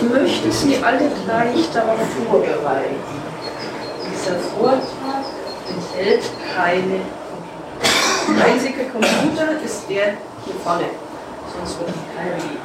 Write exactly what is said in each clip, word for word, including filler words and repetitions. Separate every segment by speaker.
Speaker 1: möchte Sie alle gleich darauf vorbereiten. Dieser Vortrag enthält keine Computer. Der einzige Computer ist der hier vorne, sonst wird es keiner geben.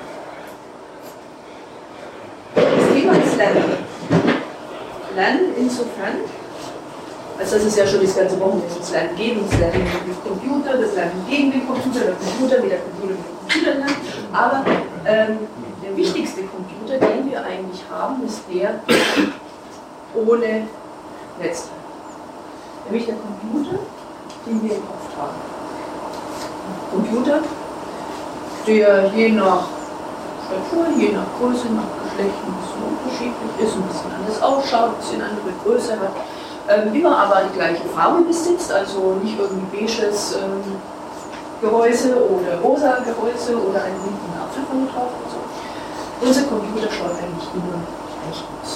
Speaker 1: Das Thema ist Lernen. Lernen insofern, als dass es ja schon das ganze Wochenende das Lernen geben, das Lernen mit Computer, das Lernen gegen den Computer, der Computer, wie der Computer mit dem Computer lernt. Aber ähm, der wichtigste Computer, den wir eigentlich haben, ist der ohne Netzteil. Nämlich der Computer, den wir im Kopf haben. Ein Computer, der je nach Statur, je nach Größe, nach Geschlecht ein bisschen unterschiedlich ist, ein bisschen anders ausschaut, ein bisschen andere Größe hat, ähm, immer aber die gleiche Farbe besitzt, also nicht irgendwie beiges ähm, Gehäuse oder rosa Gehäuse oder einen linken Apfel von drauf und so. Unser Computer schaut eigentlich immer gleich aus.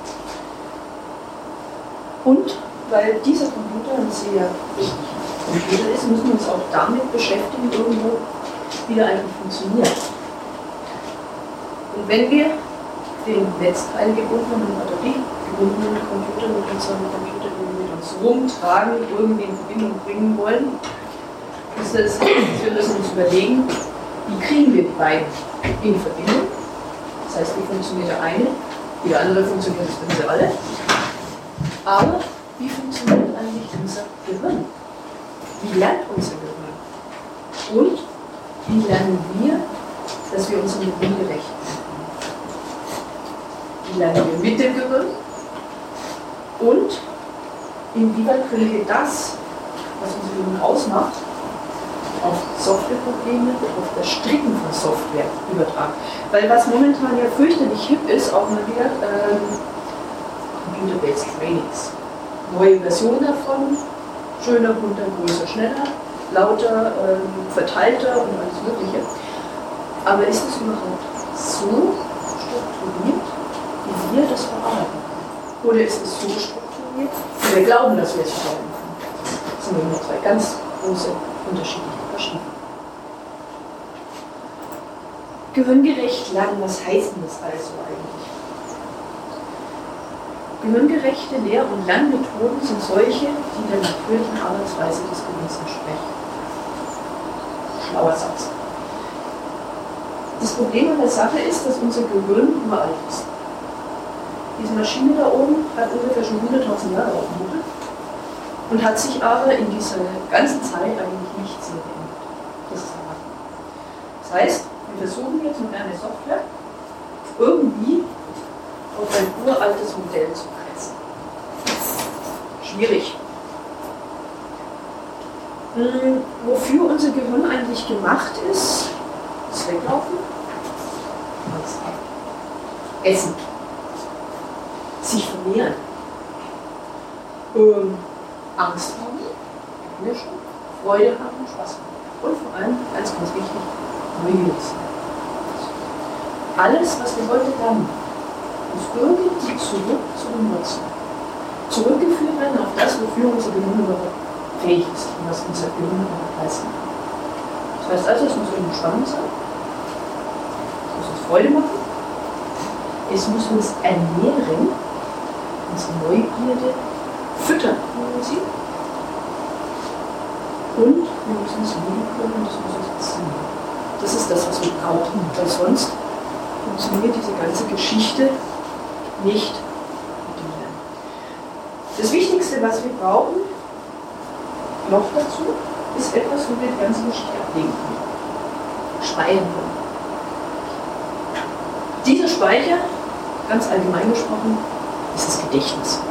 Speaker 1: Und weil dieser Computer ein sehr wichtiger Computer ist, müssen wir uns auch damit beschäftigen, irgendwo, wie der eigentlich funktioniert. Und wenn wir den Netzteil gebundenen oder die gebundenen Computer mit unserem Computer, den wir mit uns rumtragen, irgendwie in Verbindung bringen wollen, ist es, wir müssen uns überlegen, wie kriegen wir die beiden in Verbindung. Das heißt, wie funktioniert der eine, wie der andere funktioniert, das wissen Sie alle. Aber wie funktioniert eigentlich unser Gehirn? Wie lernt unser Gehirn? Und wie lernen wir, dass wir unserem Gehirn gerecht werden? Wie lernen wir mit dem Gehirn? Und inwieweit können wir das, was unser Gehirn ausmacht, auf Softwareprobleme, auf das Stricken von Software übertragen? Weil was momentan ja fürchterlich hip ist, auch mal wieder ähm, Computer-Based Trainings. Neue Versionen davon, schöner, bunter, größer, schneller, lauter, ähm, verteilter und alles Mögliche. Aber ist es überhaupt so strukturiert, wie wir das verarbeiten? Oder ist es so strukturiert, wie wir glauben, dass wir es verarbeiten können? Das sind immer zwei ganz große unterschiedliche Verschiedene. Gehirngerecht lernen, was heißt denn das also eigentlich? Gehirngerechte Lehr- und Lernmethoden sind solche, die der natürlichen Arbeitsweise des Gehirns entsprechen. Schlauer Satz. Das Problem an der Sache ist, dass unser Gehirn uralt ist. Diese Maschine da oben hat ungefähr schon hunderttausend Jahre auf dem Buckel und hat sich aber in dieser ganzen Zeit eigentlich nicht sehr geändert. Das ist wahr. Das heißt, wir versuchen jetzt moderne Software irgendwie auf ein uraltes Modell zu pressen. Schwierig. Hm, wofür unser Gehirn eigentlich gemacht ist, ist Weglaufen, Essen, sich vermehren, ähm, Angst haben, ja schon, Freude haben, Spaß haben und vor allem, ganz, ganz wichtig, neugierig sein. Alles, was wir heute lernen, muss irgendwie zurück zu den Wurzeln. Zurückgeführt werden auf das, wofür unser Gehirn überhaupt fähig ist und was unser Gehirn überhaupt leisten kann. Das heißt also, es muss irgendwie spannend sein, es muss uns Freude machen, es muss uns ernähren, unsere Neugierde füttern, wie Sie. Und wir müssen uns lieben können und das muss uns ziehen. Das ist das, was wir brauchen, weil sonst funktioniert diese ganze Geschichte nicht mit dem Lernen. Das Wichtigste, was wir brauchen, noch dazu, ist etwas, wo wir die ganze Geschichte ablegen können. Speichern können. Dieser Speicher, ganz allgemein gesprochen, ist das Gedächtnis.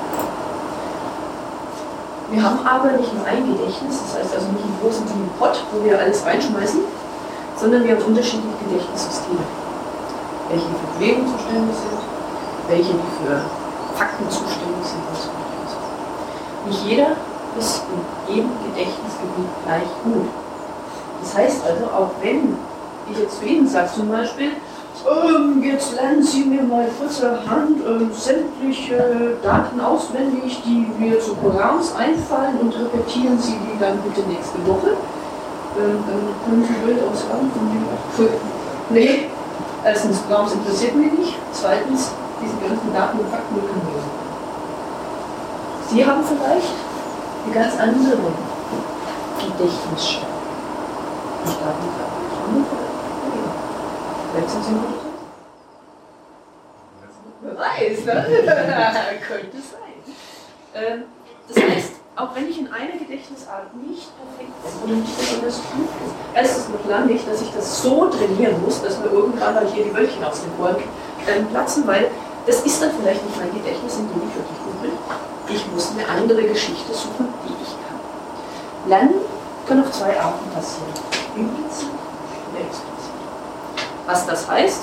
Speaker 1: Wir haben aber nicht nur ein Gedächtnis, das heißt also nicht einen großen Pot, wo wir alles reinschmeißen, sondern wir haben unterschiedliche Gedächtnissysteme. Welche die für Bewegung zuständig sind, welche die für Fakten zuständig sind und so weiter und so fort. Nicht jeder ist in jedem Gedächtnisgebiet gleich gut. Das heißt also, auch wenn ich jetzt zu Ihnen sage, zum Beispiel, ähm, jetzt lernen Sie mir mal kurzerhand ähm, sämtliche Daten auswendig, die mir zu Programms einfallen und repetieren Sie die dann bitte nächste Woche. Ähm, dann können Sie durchaus sagen, von dem, nee, Erstens, Worms interessiert mich nicht. Zweitens, diese ganzen Daten und Fakten können wir nicht. Sie haben vielleicht eine ganz andere Gedächtnisstärke. Die Daten und Fakten vielleicht sind sie gut. Wer weiß, ne? Könnte sein. Ähm, das heißt, auch wenn ich in einer Gedächtnisart nicht perfekt bin oder nicht besonders gut bin, heißt es noch lange nicht, dass ich das so trainieren muss, dass mir irgendwann mal hier die Wölkchen aus den Ohren ähm, platzen, weil das ist dann vielleicht nicht mein Gedächtnis, in dem ich wirklich gut bin. Ich muss eine andere Geschichte suchen, die ich kann. Lernen kann auf zwei Arten passieren. Implizit oder explizit. Was das heißt?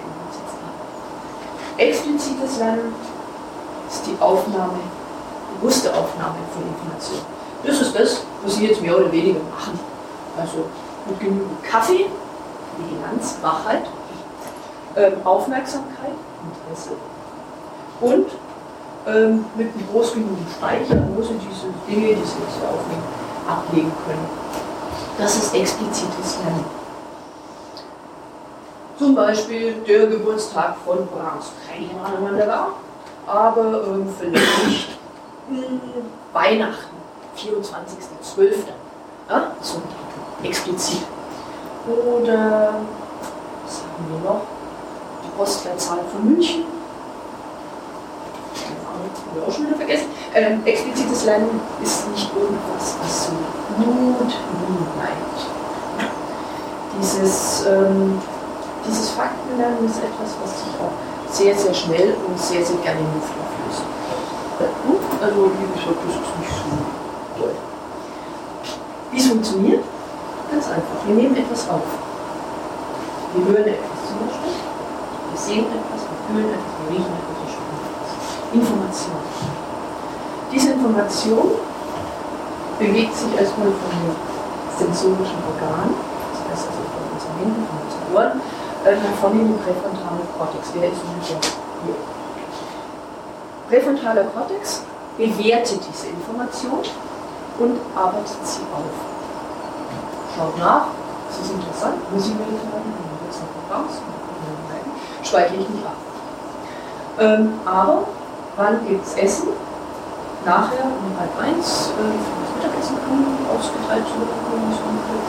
Speaker 1: Explizites Lernen ist die Aufnahme, bewusste Aufnahme von Informationen. Das ist das, was Sie jetzt mehr oder weniger machen. Also mit genügend Kaffee, Vigilanz, Wachheit, ähm, Aufmerksamkeit, Interesse und ähm, mit einem groß genügend Speicher, wo Sie diese Dinge, die Sie jetzt hier aufnehmen, ablegen können. Das ist explizites Lernen. Zum Beispiel der Geburtstag von Brahms. Keine Ahnung, wann der war, aber ähm, vielleicht mh, Weihnachten, vierundzwanzigster zwölfter Ja, so ein Datum, explizit. Oder, was haben wir noch? Die Postleitzahl von München. Keine Ahnung, haben wir auch schon wieder vergessen. Ähm, explizites Lernen ist nicht irgendwas, was so gut bleibt. Dieses ähm, Dieses Faktenlernen ist etwas, was sich auch sehr, sehr schnell und sehr, sehr gerne in Luft auflöst. Also, wie gesagt, das ist nicht so toll. Wie es funktioniert? Ganz einfach. Wir nehmen etwas auf. Wir hören etwas zum Beispiel. Wir sehen etwas, wir fühlen etwas, wir riechen etwas, wir spüren etwas. Information. Diese Information bewegt sich erstmal von den sensorischen Organen, das heißt also von unseren Händen, von unseren Ohren, von dem präfrontalen Kortex. Wer ist ungefähr hier? Präfrontaler Kortex bewertet diese Information und arbeitet sie auf. Schaut nach, das ist interessant, muss ich mir das machen, dann wird es noch raus, speichere ich nicht ab. Ähm, aber wann gibt es Essen? Nachher um halb eins, äh, für das Mittagessen kommen, ausgeteilt zu bekommen, so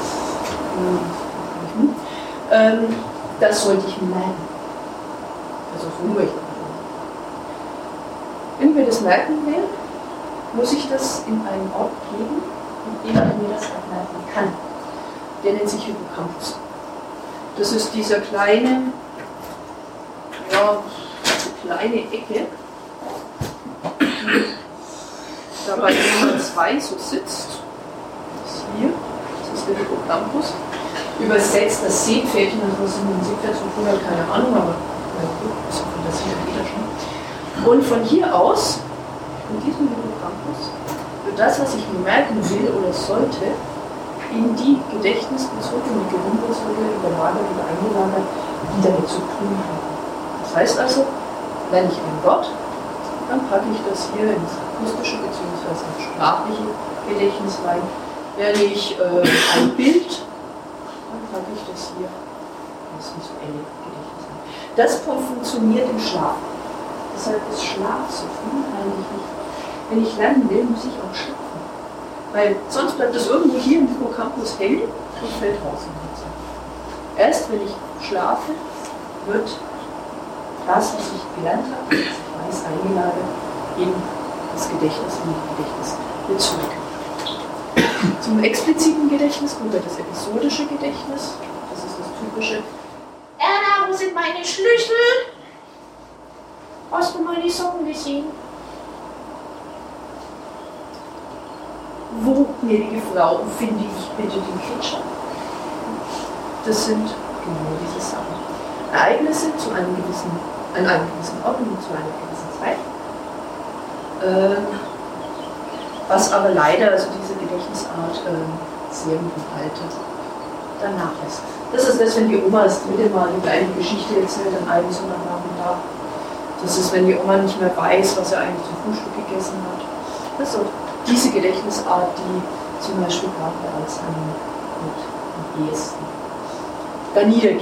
Speaker 1: ungefähr. Ähm, Das sollte ich merken. Also so nur ich. Wenn ich mir das merken will, muss ich das in einen Ort geben, in dem ich mir das auch merken kann. Der nennt sich Hippocampus. Das ist dieser kleine, ja, kleine Ecke, die da bei Nummer zwei so sitzt. Das ist hier, das ist der Hippocampus. Übersetzt das Seepferdchen, also was in dem Seepferd zu tun hat, keine Ahnung, aber na gut, das sieht jeder schon. Und von hier aus, von diesem Hippocampus, wird das, was ich mir merken will oder sollte, in die gedächtnisbezogene, die gehirnbezogene, überlagert oder eingelagert, die damit zu tun haben. Das heißt also, lerne ich ein Wort, dann packe ich das hier ins akustische bzw. ins sprachliche Gedächtnis rein. Lerne ich äh, ein Bild, dann packe ich das hier ins visuelle Gedächtnis rein. Das funktioniert im Schlaf. Deshalb ist Schlaf so unheimlich wichtig. Wenn ich lernen will, muss ich auch schlafen. Weil sonst bleibt das irgendwo hier im Hippocampus hängen und fällt raus. Erst wenn ich schlafe, wird das, was ich gelernt habe, was ich weiß, eingelagert in das Gedächtnis, in das Gedächtnis mit zurück. Zum expliziten Gedächtnis kommt das episodische Gedächtnis. Das ist das typische. Erna, wo sind meine Schlüssel? Hast du meine Socken gesehen? Wo, gnädige Frau, finde ich bitte den Ketchup? Das sind genau diese Sachen. Ereignisse zu einem gewissen, an einem gewissen Ort und zu einer gewissen Zeit. Ähm, was aber leider, also diese Gedächtnisart, ähm, sehr mit dem Alter dann nachlässt. Das ist das, wenn die Oma das dritte Mal die gleiche Geschichte erzählt an einem so am Nachmittag. Das ist, wenn die Oma nicht mehr weiß, was er eigentlich zum Frühstück gegessen hat. Das ist so diese Gedächtnisart, die zum Beispiel gerade bei Alzheimer mit am ehesten da niedergeht.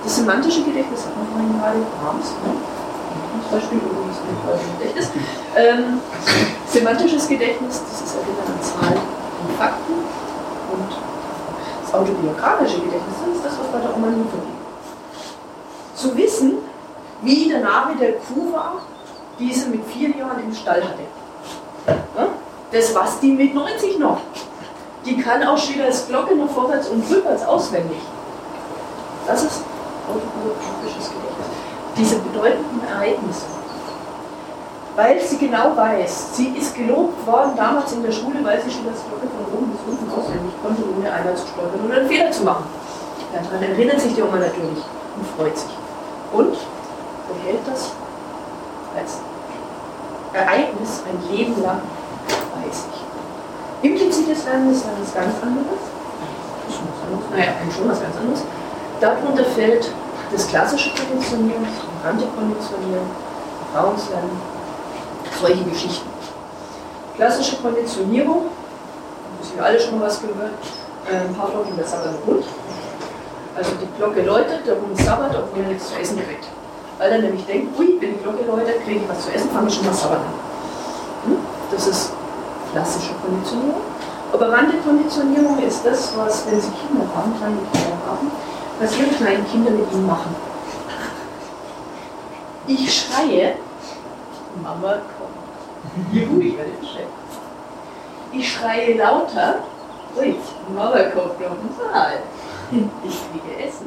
Speaker 1: Das semantische Gedächtnis hat man vorhin gerade Brahms, ne? Zum Beispiel übrigens mit Gedächtnis. Ähm, semantisches Gedächtnis, das ist Erinnern an Zahlen und Fakten. Und das autobiografische Gedächtnis, das ist das, was bei der Oma nie vergeht. Zu wissen, wie der Name der Kuh war, die sie mit vier Jahren im Stall hatte. Ja? Das, was die mit neunzig noch. Die kann auch Schillers Glocke noch vorwärts und rückwärts auswendig. Das ist autobiografisches Gedächtnis. Diese bedeutenden Ereignisse. Weil sie genau weiß, sie ist gelobt worden damals in der Schule, weil sie Schillers Glocke von oben bis unten auswendig konnte, ohne einmal zu stolpern oder einen Fehler zu machen. Daran erinnert sich die Oma natürlich und freut sich. Und behält das als Ereignis ein Leben lang bei sich. Implizites Lernen ist etwas ganz anderes. Das ist was anderes. Naja, eigentlich schon was ganz anderes. Darunter fällt das klassische Konditionieren, das konkurrente Konditionieren, Erfahrungslernen, solche Geschichten. Klassische Konditionierung, da haben wir alle schon mal was gehört, ein paar Flocken der Sabbat Hund. Also die Glocke läutet, der Hund sabbert, obwohl er nichts zu essen kriegt. Weil er nämlich denkt, ui, wenn die Glocke läutet, kriege ich was zu essen, fange ich schon mal sabbern an. Das ist klassische Konditionierung. Operante Konditionierung ist das, was, wenn Sie Kinder haben, kleine Kinder haben, was Ihre kleinen Kinder mit ihnen machen. Ich schreie, Mama kommt. Juhu, ich werde beschäftigt. Ich schreie lauter, ui, Mama kommt noch im Saal. Ich kriege Essen.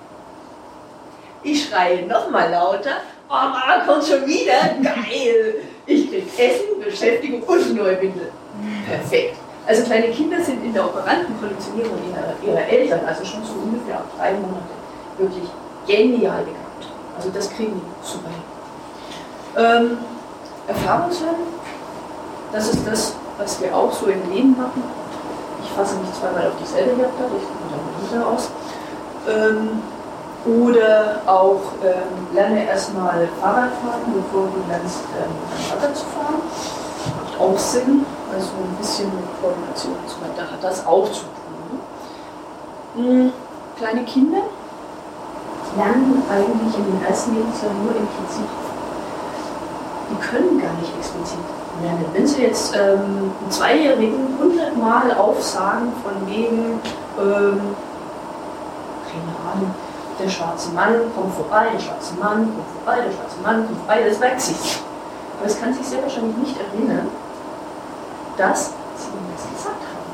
Speaker 1: Ich schreie nochmal lauter, oh, Mama kommt schon wieder, geil. Ich kriege Essen, Beschäftigung und eine neue Windel. Perfekt. Also kleine Kinder sind in der operanten Konditionierung ihrer, ihrer Eltern, also schon so ungefähr ab drei Monate, wirklich genial begabt. Also das kriegen die super hin. Ähm, Erfahrungslernen, das ist das, was wir auch so im Leben machen. Ich fasse mich zweimal auf dieselbe Jagd ab, ich komme da mal aus. Ähm, oder auch ähm, lerne erstmal Fahrrad fahren, bevor du lernst, ähm, Fahrrad zu fahren. Macht auch Sinn, also ein bisschen mit Koordination und so weiter hat das auch zu tun. Mhm. Kleine Kinder lernen eigentlich in den ersten Lebensjahren nur implizit. Die können gar nicht explizit lernen. Wenn Sie jetzt ähm, einen Zweijährigen hundertmal aufsagen von wegen, ähm, keine Ahnung, der schwarze Mann kommt vorbei, der schwarze Mann kommt vorbei, der schwarze Mann kommt vorbei, das merkt sich. Aber es kann sich sehr wahrscheinlich nicht erinnern, dass Sie ihm das gesagt haben.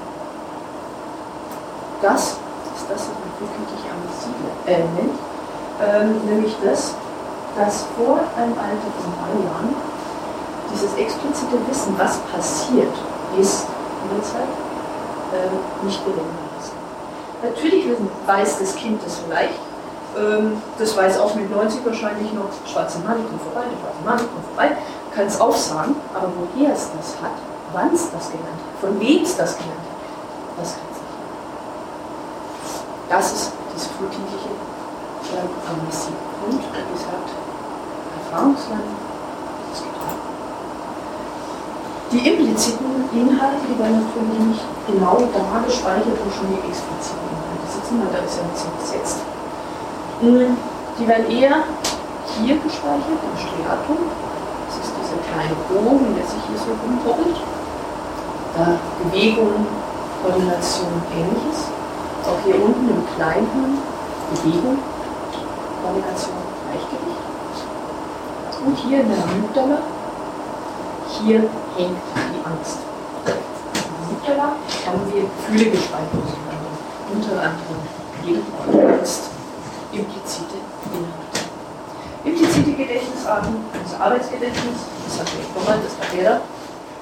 Speaker 1: Das ist das, was man frühkindliche Amnesie äh, nennt, ähm, nämlich das, dass vor einem Alter von drei Jahren dieses explizite Wissen, was passiert ist in der Zeit, äh, nicht bewenden lassen. Natürlich weiß das Kind das vielleicht, ähm, das weiß auch mit neunzig wahrscheinlich noch, schwarzer Mann kommt vorbei, der schwarze Mann kommt vorbei, kann es aufsagen, aber woher es das hat, wann es das gelernt hat, von wem es das gelernt hat, das kann es nicht. Das ist diese frühkindliche äh, Amnesie. Und, wie gesagt, Erfahrungslernen, das geht auch. Die impliziten Inhalte, die werden natürlich nicht genau da gespeichert, wo schon die expliziten Inhalte sitzen, weil da ist ja nichts gesetzt. Die werden eher hier gespeichert, im Striatum. Das ist dieser kleine Bogen, der sich hier so rumpoppelt. Da Bewegung, Koordination, Ähnliches. Auch hier unten im Kleinhirn Bewegung, Koordination, Gleichgewicht. Und hier in der Amygdala, hier hängt die Angst. In der Amygdala haben wir Gefühle gespeichert, unter anderem jede Angst, implizite Inhalte. Implizite Gedächtnisarten, das Arbeitsgedächtnis, das hat der nochmal, das hat der da.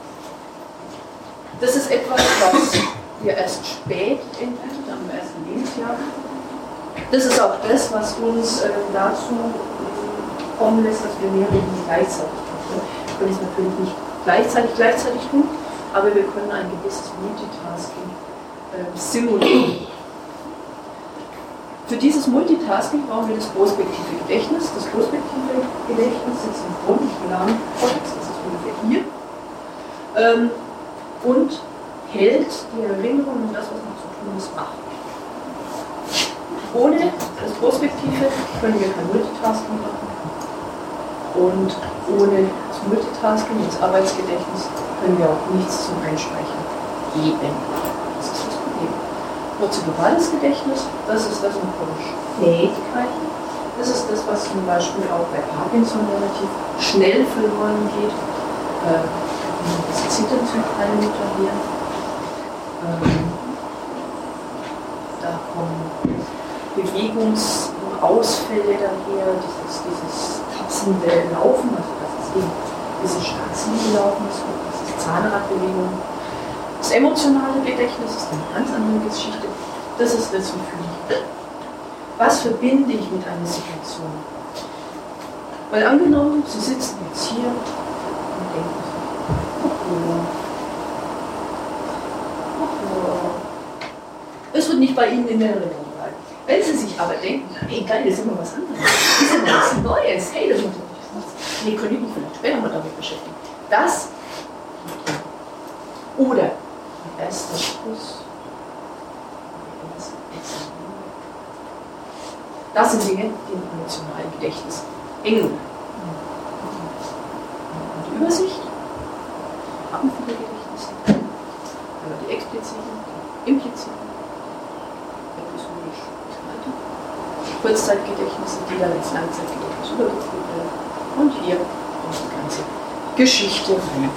Speaker 1: Das ist etwas, was wir erst spät entwickelt haben, im ersten Lebensjahr. Das ist auch das, was uns äh, dazu äh, kommen lässt, dass wir mehrere Dinge gleichzeitig tun. Wir können es natürlich nicht gleichzeitig gleichzeitig tun, aber wir können ein gewisses Multitasking äh, simulieren. Für dieses Multitasking brauchen wir das prospektive Gedächtnis. Das prospektive Gedächtnis sitzt im frontalen Kortex, das ist ungefähr hier, ähm, und hält die Erinnerung und das, was noch zu tun ist, wach. Ohne das prospektive können wir kein Multitasking machen. Und ohne das Multitasking, das Arbeitsgedächtnis, können wir auch nichts zum Einspeichern geben. Das ist das Problem. Prozedurales Gedächtnis, das ist das mit Fähigkeiten. Das ist das, was zum Beispiel auch bei Parkinson relativ schnell verloren geht. Äh, das Zittern zum Teilmutter hier. Ähm, da kommen Bewegungsausfälle daher, dieses, dieses tapsende Laufen, also das ist eben dieses Staatslinie laufen, das ist Zahnradbewegung. Das emotionale Gedächtnis ist eine ganz andere Geschichte. Das ist das, wie fühle ich. Was verbinde ich mit einer Situation? Weil angenommen, Sie sitzen jetzt hier und denken sich, oh, oh, es wird nicht bei Ihnen in der Erinnerung bleiben. Wenn Sie sich aber denken, hey geil, das ist immer was anderes, das ist immer was Neues, hey, das macht ja Spaß. Nee, können ich mich vielleicht später mal damit beschäftigen. Das oder ein erster Schuss. Das sind Dinge, die im emotionalen Gedächtnis hängen. Und die Übersicht haben viele Gedächtnisse. Aber die expliziten, die impliziten, episodisch und so weiter. Kurzzeitgedächtnisse, die dann ins Langzeitgedächtnis übergeführt werden. Und hier kommt die ganze Geschichte rein.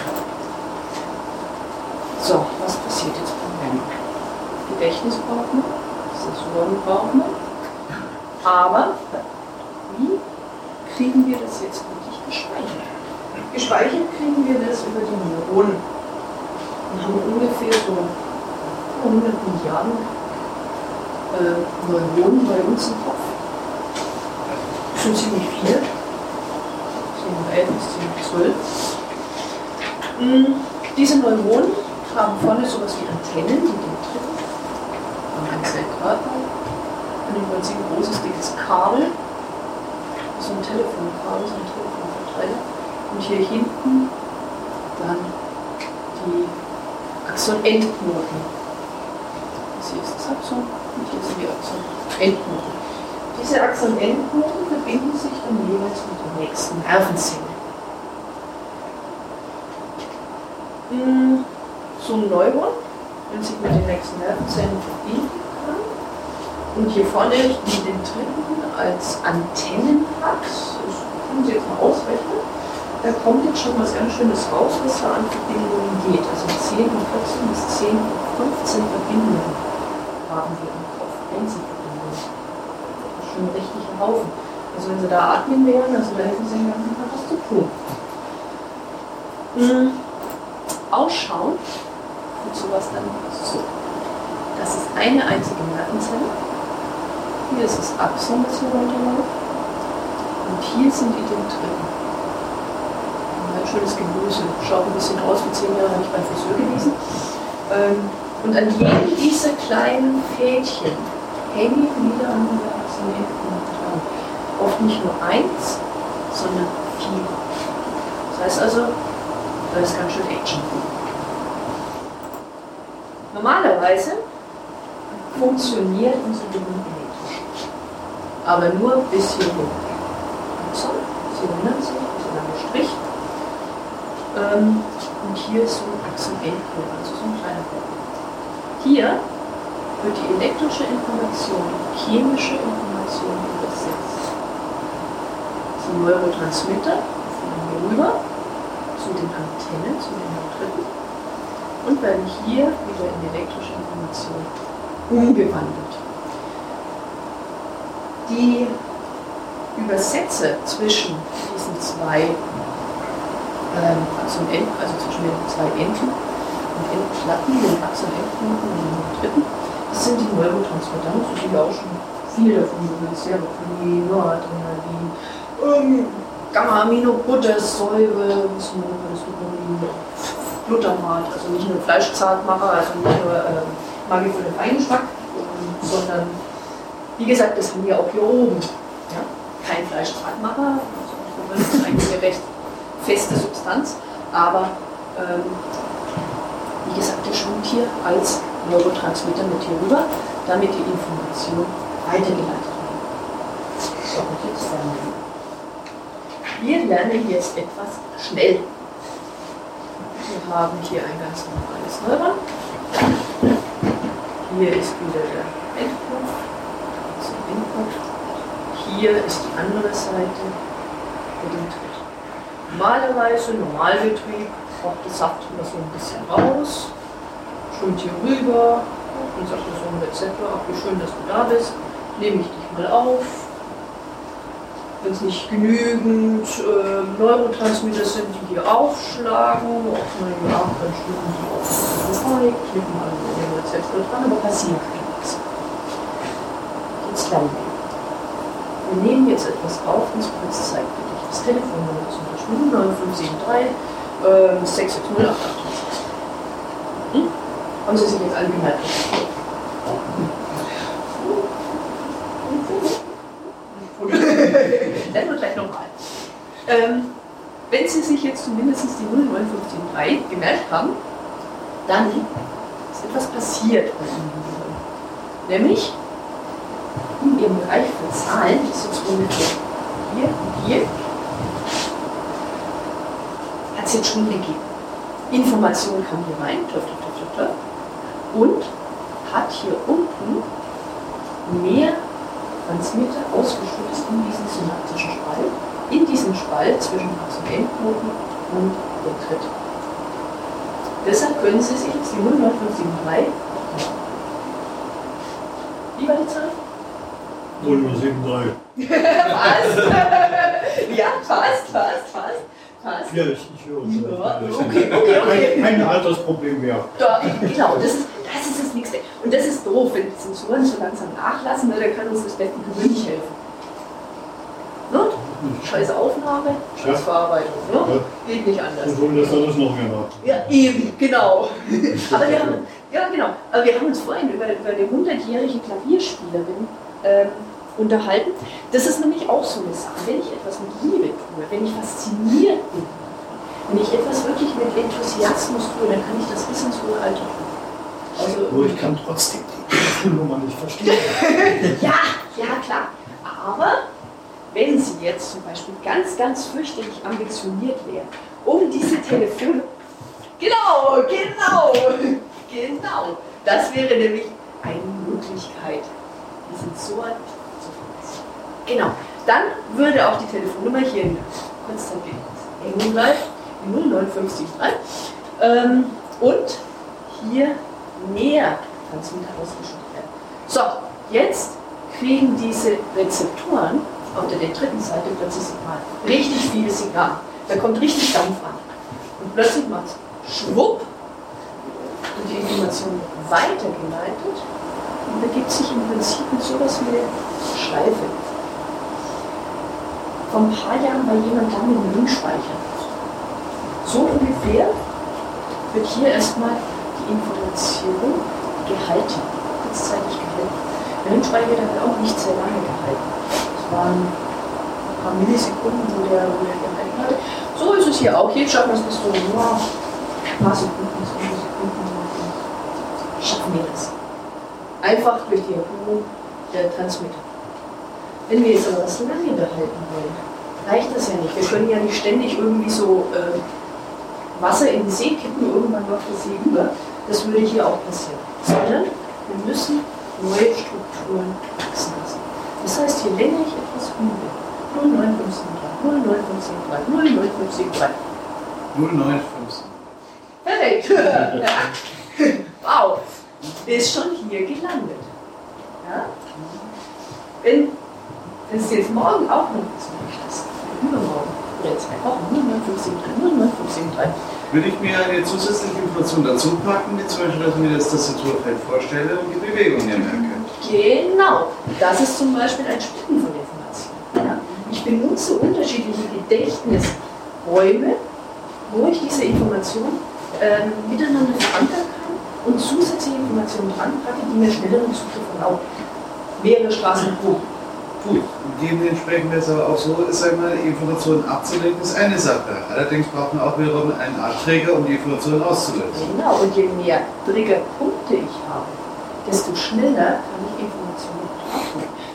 Speaker 1: So, was passiert jetzt beim Lernen? Gedächtnis braucht man, Sensoren braucht man. Aber wie kriegen wir das jetzt wirklich gespeichert? Gespeichert kriegen wir das über die Neuronen. Wir haben ungefähr so hundert Milliarden äh, Neuronen bei uns im Kopf. Das sind ziemlich viele. zehn mal elf bis zehn mal zwölf. Mhm. Diese Neuronen haben vorne sowas wie Antennen, die den dritten am ganzen Körper. Im Prinzip ein großes, dickes Kabel, so ein Telefonkabel, so ein Telefonverteiler. Und hier hinten dann die Axon-Endknoten. Das hier ist das Axon und hier sind die Axon-Endknoten. Diese Axon-Endknoten verbinden sich dann jeweils mit der nächsten Nervenzelle. So ein Neuron, wenn sich mit den nächsten Nervenzellen verbinden kann, und hier vorne in den dritten als Antennenpack, das können Sie jetzt mal ausrechnen, da kommt jetzt schon was ganz Schönes raus, was da an Verbindungen geht. Also zehn und vierzehn bis zehn und fünfzehn Verbindungen haben wir im Kopf, Einzelverbindungen. Das ist schon ein richtiger Haufen. Also wenn Sie da atmen wären, also da hätten Sie den ganzen Tag was zu tun. Mhm. Ausschauen und sowas dann so. Das ist eine einzige Nervenzelle. Hier ist das Axon, das hier runterläuft. Und hier sind die Dendriten. Ein schönes Gemüse. Schaut ein bisschen aus, wie zehn Jahre habe ich beim Friseur gewesen. Und an jedem dieser kleinen Fädchen hängen wieder an der Axonenten dran. Oft nicht nur eins, sondern viele. Das heißt also, da ist ganz schön Action. Normalerweise funktioniert unser Gehirn elektrisch. Aber nur bis hierhin. So, Sie erinnern sich, dieser lange Strich. Ähm, und hier ist so ein Achsenendknoten, also so ein kleiner Knoten. Hier wird die elektrische Information, die chemische Information übersetzt. Das sind Neurotransmitter, die fliegen hier rüber zu den Antennen, zu den Dendriten und werden hier wieder in elektrische Information umgewandelt. Die Übersetzer zwischen diesen zwei ähm, Axon-Enden, also zwischen den zwei Enden und Endplatten, den Axon-Endknoten und den Dendriten, das sind die Neurotransmitter. Da hast du sicher auch schon viel davon gehört. Serotonin, Noradrenalin, ähm, Gamma-Aminobutter-Säure, was ist das Dopamin, Glutamat, also nicht nur Fleischzartmacher, also nicht nur ähm, Magie für den Feingeschmack, ähm, sondern wie gesagt, das haben wir auch hier oben. Ja? Kein Fleischzartmacher, also das ist eigentlich eine recht feste Substanz, aber ähm, wie gesagt, der schwimmt hier als Neurotransmitter mit hier rüber, damit die Information weitergeleitet wird. So, und jetzt lernen wir. Wir lernen jetzt etwas schnell. Wir haben hier ein ganz normales Neuron. Hier ist wieder der Endpunkt, also Input. Hier ist die andere Seite für den Tritt. Normalerweise, Normalbetrieb, braucht der Saft immer so ein bisschen raus, schwimmt hier rüber und sagt so ein Rezeptor, ach wie schön, dass du da bist, nehme ich dich mal auf. Wenn es nicht genügend äh, Neurotransmitter sind, die hier aufschlagen, auch mal ja, dann schlucken die auf vorbei, klicken alle mit dem Rezeptor dran, aber passiert nichts. Jetzt lernen wir. Wir nehmen jetzt etwas auf, und das zeigt für dich. Das Telefonnummer zum Beispiel neun fünf sieben drei sechs sechs null acht acht sechs. Hm? Haben Sie sich jetzt alle gemerkt? Lernen wir gleich nochmal. Ähm, wenn Sie sich jetzt zumindest die null neun fünf sieben drei gemerkt haben, dann ist etwas passiert bei Ihnen. Nämlich in Ihrem Bereich für Zahlen, das ist jetzt ungefähr hier und hier, hat es jetzt schon gegeben. Information kam hier rein, töff, töff, töff, töff, und hat hier unten mehr Transmitter ausgeschüttet in diesen synaptischen Spalt, in diesem Spalt zwischen Achsen-Endknoten und dem Tritt. Deshalb können Sie sich jetzt die null neun fünf sieben drei, wie war die Zahl?
Speaker 2: null null sieben drei.
Speaker 1: Fast! Ja, fast, fast, fast. fast.
Speaker 2: Ja, ich, ich höre es.
Speaker 1: Ja, okay, okay, okay.
Speaker 2: Kein, kein Altersproblem mehr.
Speaker 1: Da, genau, das ist, das ist das Nächste. Und das ist doof, wenn die Sensoren so langsam nachlassen, weil da kann uns das beste Gehirn nicht helfen. Ne? Scheiße Aufnahme, scheiß Verarbeitung. Ne? Ja. Geht nicht anders.
Speaker 2: Und holen das alles noch mehr nach.
Speaker 1: Ja, eben, genau. Aber wir haben, ja, genau. Aber wir haben uns vorhin über, über eine hundertjährige Klavierspielerin ähm, unterhalten. Das ist nämlich auch so eine Sache. Wenn ich etwas mit Liebe tue, wenn ich fasziniert bin, wenn ich etwas wirklich mit Enthusiasmus tue, dann kann ich das bis ins hohe Alter tun. Also,
Speaker 2: Nur ich kann trotzdem die Telefonnummer nicht verstehen.
Speaker 1: Ja, ja, klar. Aber wenn Sie jetzt zum Beispiel ganz, ganz fürchterlich ambitioniert wären, um diese Telefon... Genau, genau, genau. Das wäre nämlich eine Möglichkeit, die Sensoren zu vermessen. Genau. Dann würde auch die Telefonnummer hier in Konstantgedächtnis hängen bleiben, die null neun fünf sieben drei. Ähm, und hier mehr Transmitter ausgeschüttet werden. So, jetzt kriegen diese Rezeptoren auf der dritten Seite plötzlich Signal. Richtig viele Signal. Da kommt richtig Dampf an. Und plötzlich macht es schwupp und die Information wird weitergeleitet und da gibt sich im Prinzip mit sowas wie eine Schleife. Vor ein paar Jahren war jemand da mit einem Linkspeicher. So ungefähr wird hier erstmal die Information gehalten, kurzzeitig gehalten. Der Linkspeicher hat auch nicht sehr lange gehalten. Es waren ein paar Millisekunden, wo der, wo der gehalten hatte. So ist es hier auch. Hier schaffen wir es bis zu ein paar Sekunden, zwanzig Sekunden. Schaffen wir das. Einfach durch die Erhöhung der Transmitter. Wenn wir jetzt aber das lange behalten wollen, reicht das ja nicht. Wir können ja nicht ständig irgendwie so äh, Wasser in den See kippen, irgendwann läuft der See über. Das würde hier auch passieren. Sondern wir müssen neue Strukturen wachsen lassen. Das heißt, je länger ich etwas übe, null neun fünf sieben drei, null neun fünf sieben drei, null neun fünf sieben drei.
Speaker 3: null neun fünf sieben.
Speaker 1: Perfekt. Ja. Wow. Ist schon hier gelandet. Ja? Wenn das jetzt morgen auch noch wissen möchtest, übermorgen oder zwei Wochen, null neun fünf sieben drei, null neun fünf sieben drei.
Speaker 3: Würde ich mir eine zusätzliche Information dazu packen, wie zum Beispiel, dass ich mir das Tastaturfeld vorstelle und die Bewegung hier merke.
Speaker 1: Genau, das ist zum Beispiel ein Splitten von Informationen. Ja? Ich benutze unterschiedliche Gedächtnisräume, wo ich diese Information äh, miteinander verankern kann und zusätzliche Informationen dranpacke, die mir schnelleren Zugriff erlauben. Mehrere Straßen hoch.
Speaker 3: Gut, dementsprechend ist aber auch so, ist einmal Informationen abzulegen, ist eine Sache. Allerdings braucht man auch wiederum einen Abträger, um die Informationen auszulösen.
Speaker 1: Genau, und je mehr Triggerpunkte ich habe, desto schneller kann ich Informationen abholen.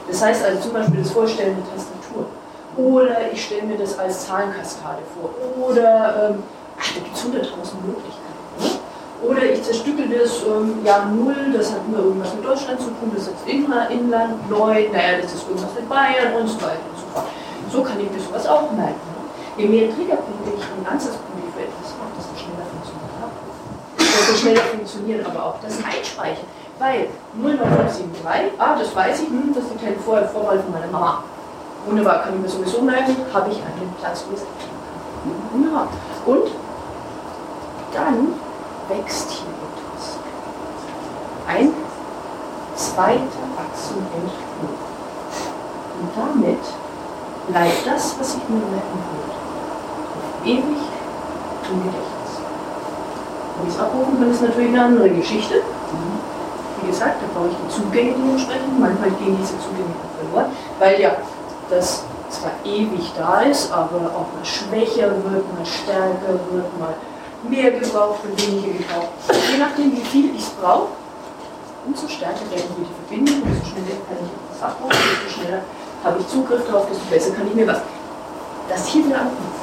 Speaker 1: Das heißt also zum Beispiel das Vorstellen der Tastatur. Oder ich stelle mir das als Zahlenkaskade vor. Oder, ähm, ach, da gibt es hunderttausend Möglichkeiten. Ne? Oder ich zerstückel das ähm, Jahr Null, das hat immer irgendwas mit Deutschland zu tun, das ist Inland, Inland, Neu, naja, das ist irgendwas mit Bayern und so weiter und so fort. So kann ich mir sowas auch merken. Ne? Je mehr Triggerpunkte ich ein Ansatzpunkt für etwas mache, desto schneller funktioniert es. Desto schneller funktioniert aber auch das Einspeichern. Weil null neun fünf sieben drei, ah, das weiß ich, hm, das ist die kleine Vor Vorwahl von meiner Mama. Wunderbar, kann ich mir sowieso merken, habe ich einen Platz, wo ich es erkennen kann. Hm, wunderbar. Und dann wächst hier etwas. Ein zweiter Achsenendpunkt. Und damit bleibt das, was ich mir merken will, auf ewig im Gedächtnis. Ob ich es abrufen kann, ist natürlich eine andere Geschichte. Wie gesagt, da brauche ich die Zugänge dementsprechend. Manchmal gehen diese Zugänge auch verloren, weil ja das zwar ewig da ist, aber auch mal schwächer wird, mal stärker wird, mal mehr gebraucht und weniger gebraucht. Je nachdem, wie viel ich es brauche, umso stärker werden wir die Verbindung, umso schneller kann ich etwas abrufen, umso schneller habe ich Zugriff darauf, desto besser kann ich mir was. Das hier wieder anknüpft.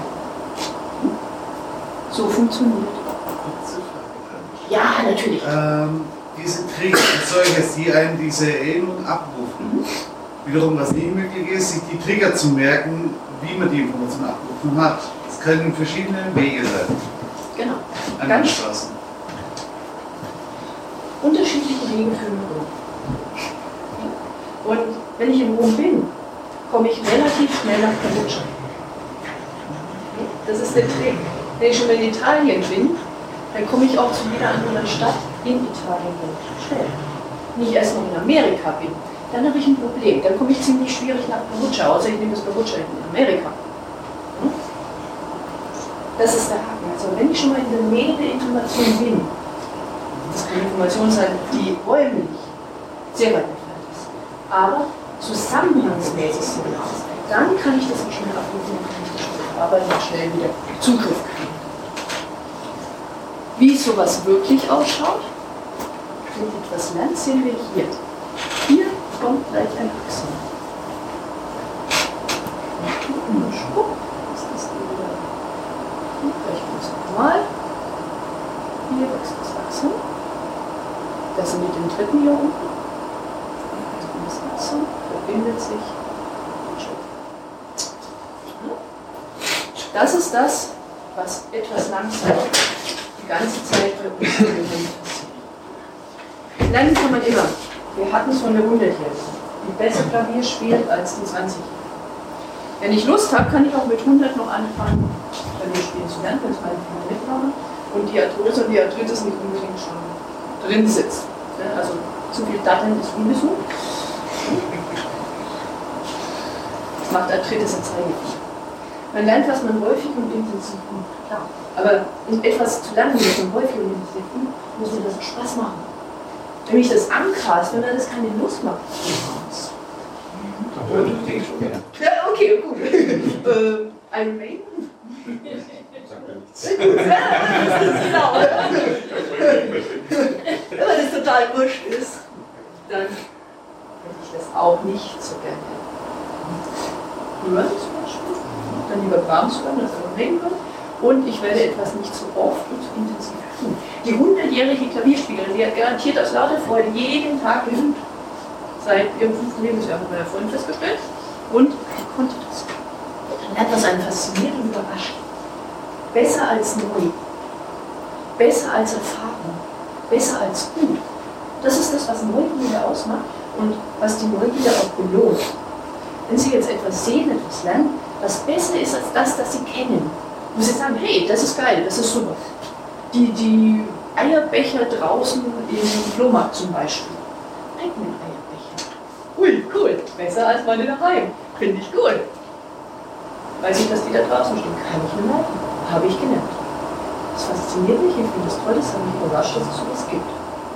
Speaker 1: So funktioniert. Ja, natürlich.
Speaker 3: Ähm, diese Tricks als solches, die einen diese Erinnerung abrufen. Mhm. Wiederum, was nicht möglich ist, sich die Trigger zu merken, wie man die Information abgerufen hat. Das können verschiedene Wege sein.
Speaker 1: Genau.
Speaker 3: An
Speaker 1: Ganz
Speaker 3: den Straßen.
Speaker 1: Unterschiedliche Wege führen Rom. Und wenn ich in Rom bin, komme ich relativ schnell nach Perugia. Das ist der Trick. Wenn ich schon in Italien bin, dann komme ich auch zu jeder anderen Stadt in Italien relativ schnell. Wenn ich erst noch in Amerika bin, dann habe ich ein Problem. Dann komme ich ziemlich schwierig nach Perugia, außer ich nehme das Perugia in Amerika. Das ist der Haken. Also wenn ich schon mal in der Nähe der Information bin, das kann Information sein, die räumlich sehr weit entfernt ist, aber zusammenhangsmäßig so nah ist, dann kann ich das auch schnell abrufen, dann kann ich das schnell verarbeiten und schnell wieder Zugriff kriegen. Wie sowas wirklich ausschaut, wenn ich etwas lernt, sehen wir hier. Hier kommt gleich ein Achsen. Ist das wieder? Gleich ganz normal. Hier wächst das Achsen. Das mit dem dritten hier unten. Das Achsen verbindet sich. Das ist das, was etwas langsam die ganze Zeit bei uns im Gehirn passiert. Lernen kann man immer. Wir hatten es von der hundertjährigen, die besser Klavier spielt als die zwanzigjährige. Wenn ich Lust habe, kann ich auch mit hundert noch anfangen, Klavier spielen zu lernen, wenn es meine Finger mitmachen und die Arthrose und die Arthritis nicht unbedingt schon drin sitzt. Also zu viel Datteln ist ungesund. Das macht Arthritis in Zeigefinger. Man lernt, was man häufig und intensiv übt, klar. Aber um etwas zu lernen, was man häufig und intensiv übt, muss mir das Spaß machen. Wenn mich das ankrast, wenn mir das keine Lust macht. Ja, okay, gut. äh, Iron Maiden?
Speaker 4: Sagt mir nichts.
Speaker 1: Ja, das ist genau. Wenn man das total wurscht ist, dann hätte ich das auch nicht so gerne. Hören zum Beispiel, dann lieber Brahms hören, als Iron Maiden hören. Und ich werde etwas nicht so oft und so intensiv tun. Die hundertjährige Klavierspielerin, die hat garantiert aus lauter Freude jeden Tag geübt. Seit ihrem fünften Lebensjahr haben wir ja vorhin festgestellt. Und sie konnte das. Dann hat das einen fasziniert und überrascht. Besser als neu. Besser als Erfahrung. Besser als gut. Das ist das, was Neugierde ausmacht und was die Neugierde auch belohnt. Wenn Sie jetzt etwas sehen, etwas lernen, was besser ist als das, das Sie kennen, wo Sie sagen, hey, das ist geil, das ist super. Die, die Eierbecher draußen im Flohmarkt zum Beispiel. Eigenen Eierbecher. Ui, cool. Besser als meine daheim. Finde ich gut. Weiß ich, dass die da draußen stehen. Kann ich mir merken. Habe ich gelernt. Das fasziniert mich, ich finde das toll, das hat mich überrascht, dass es sowas gibt.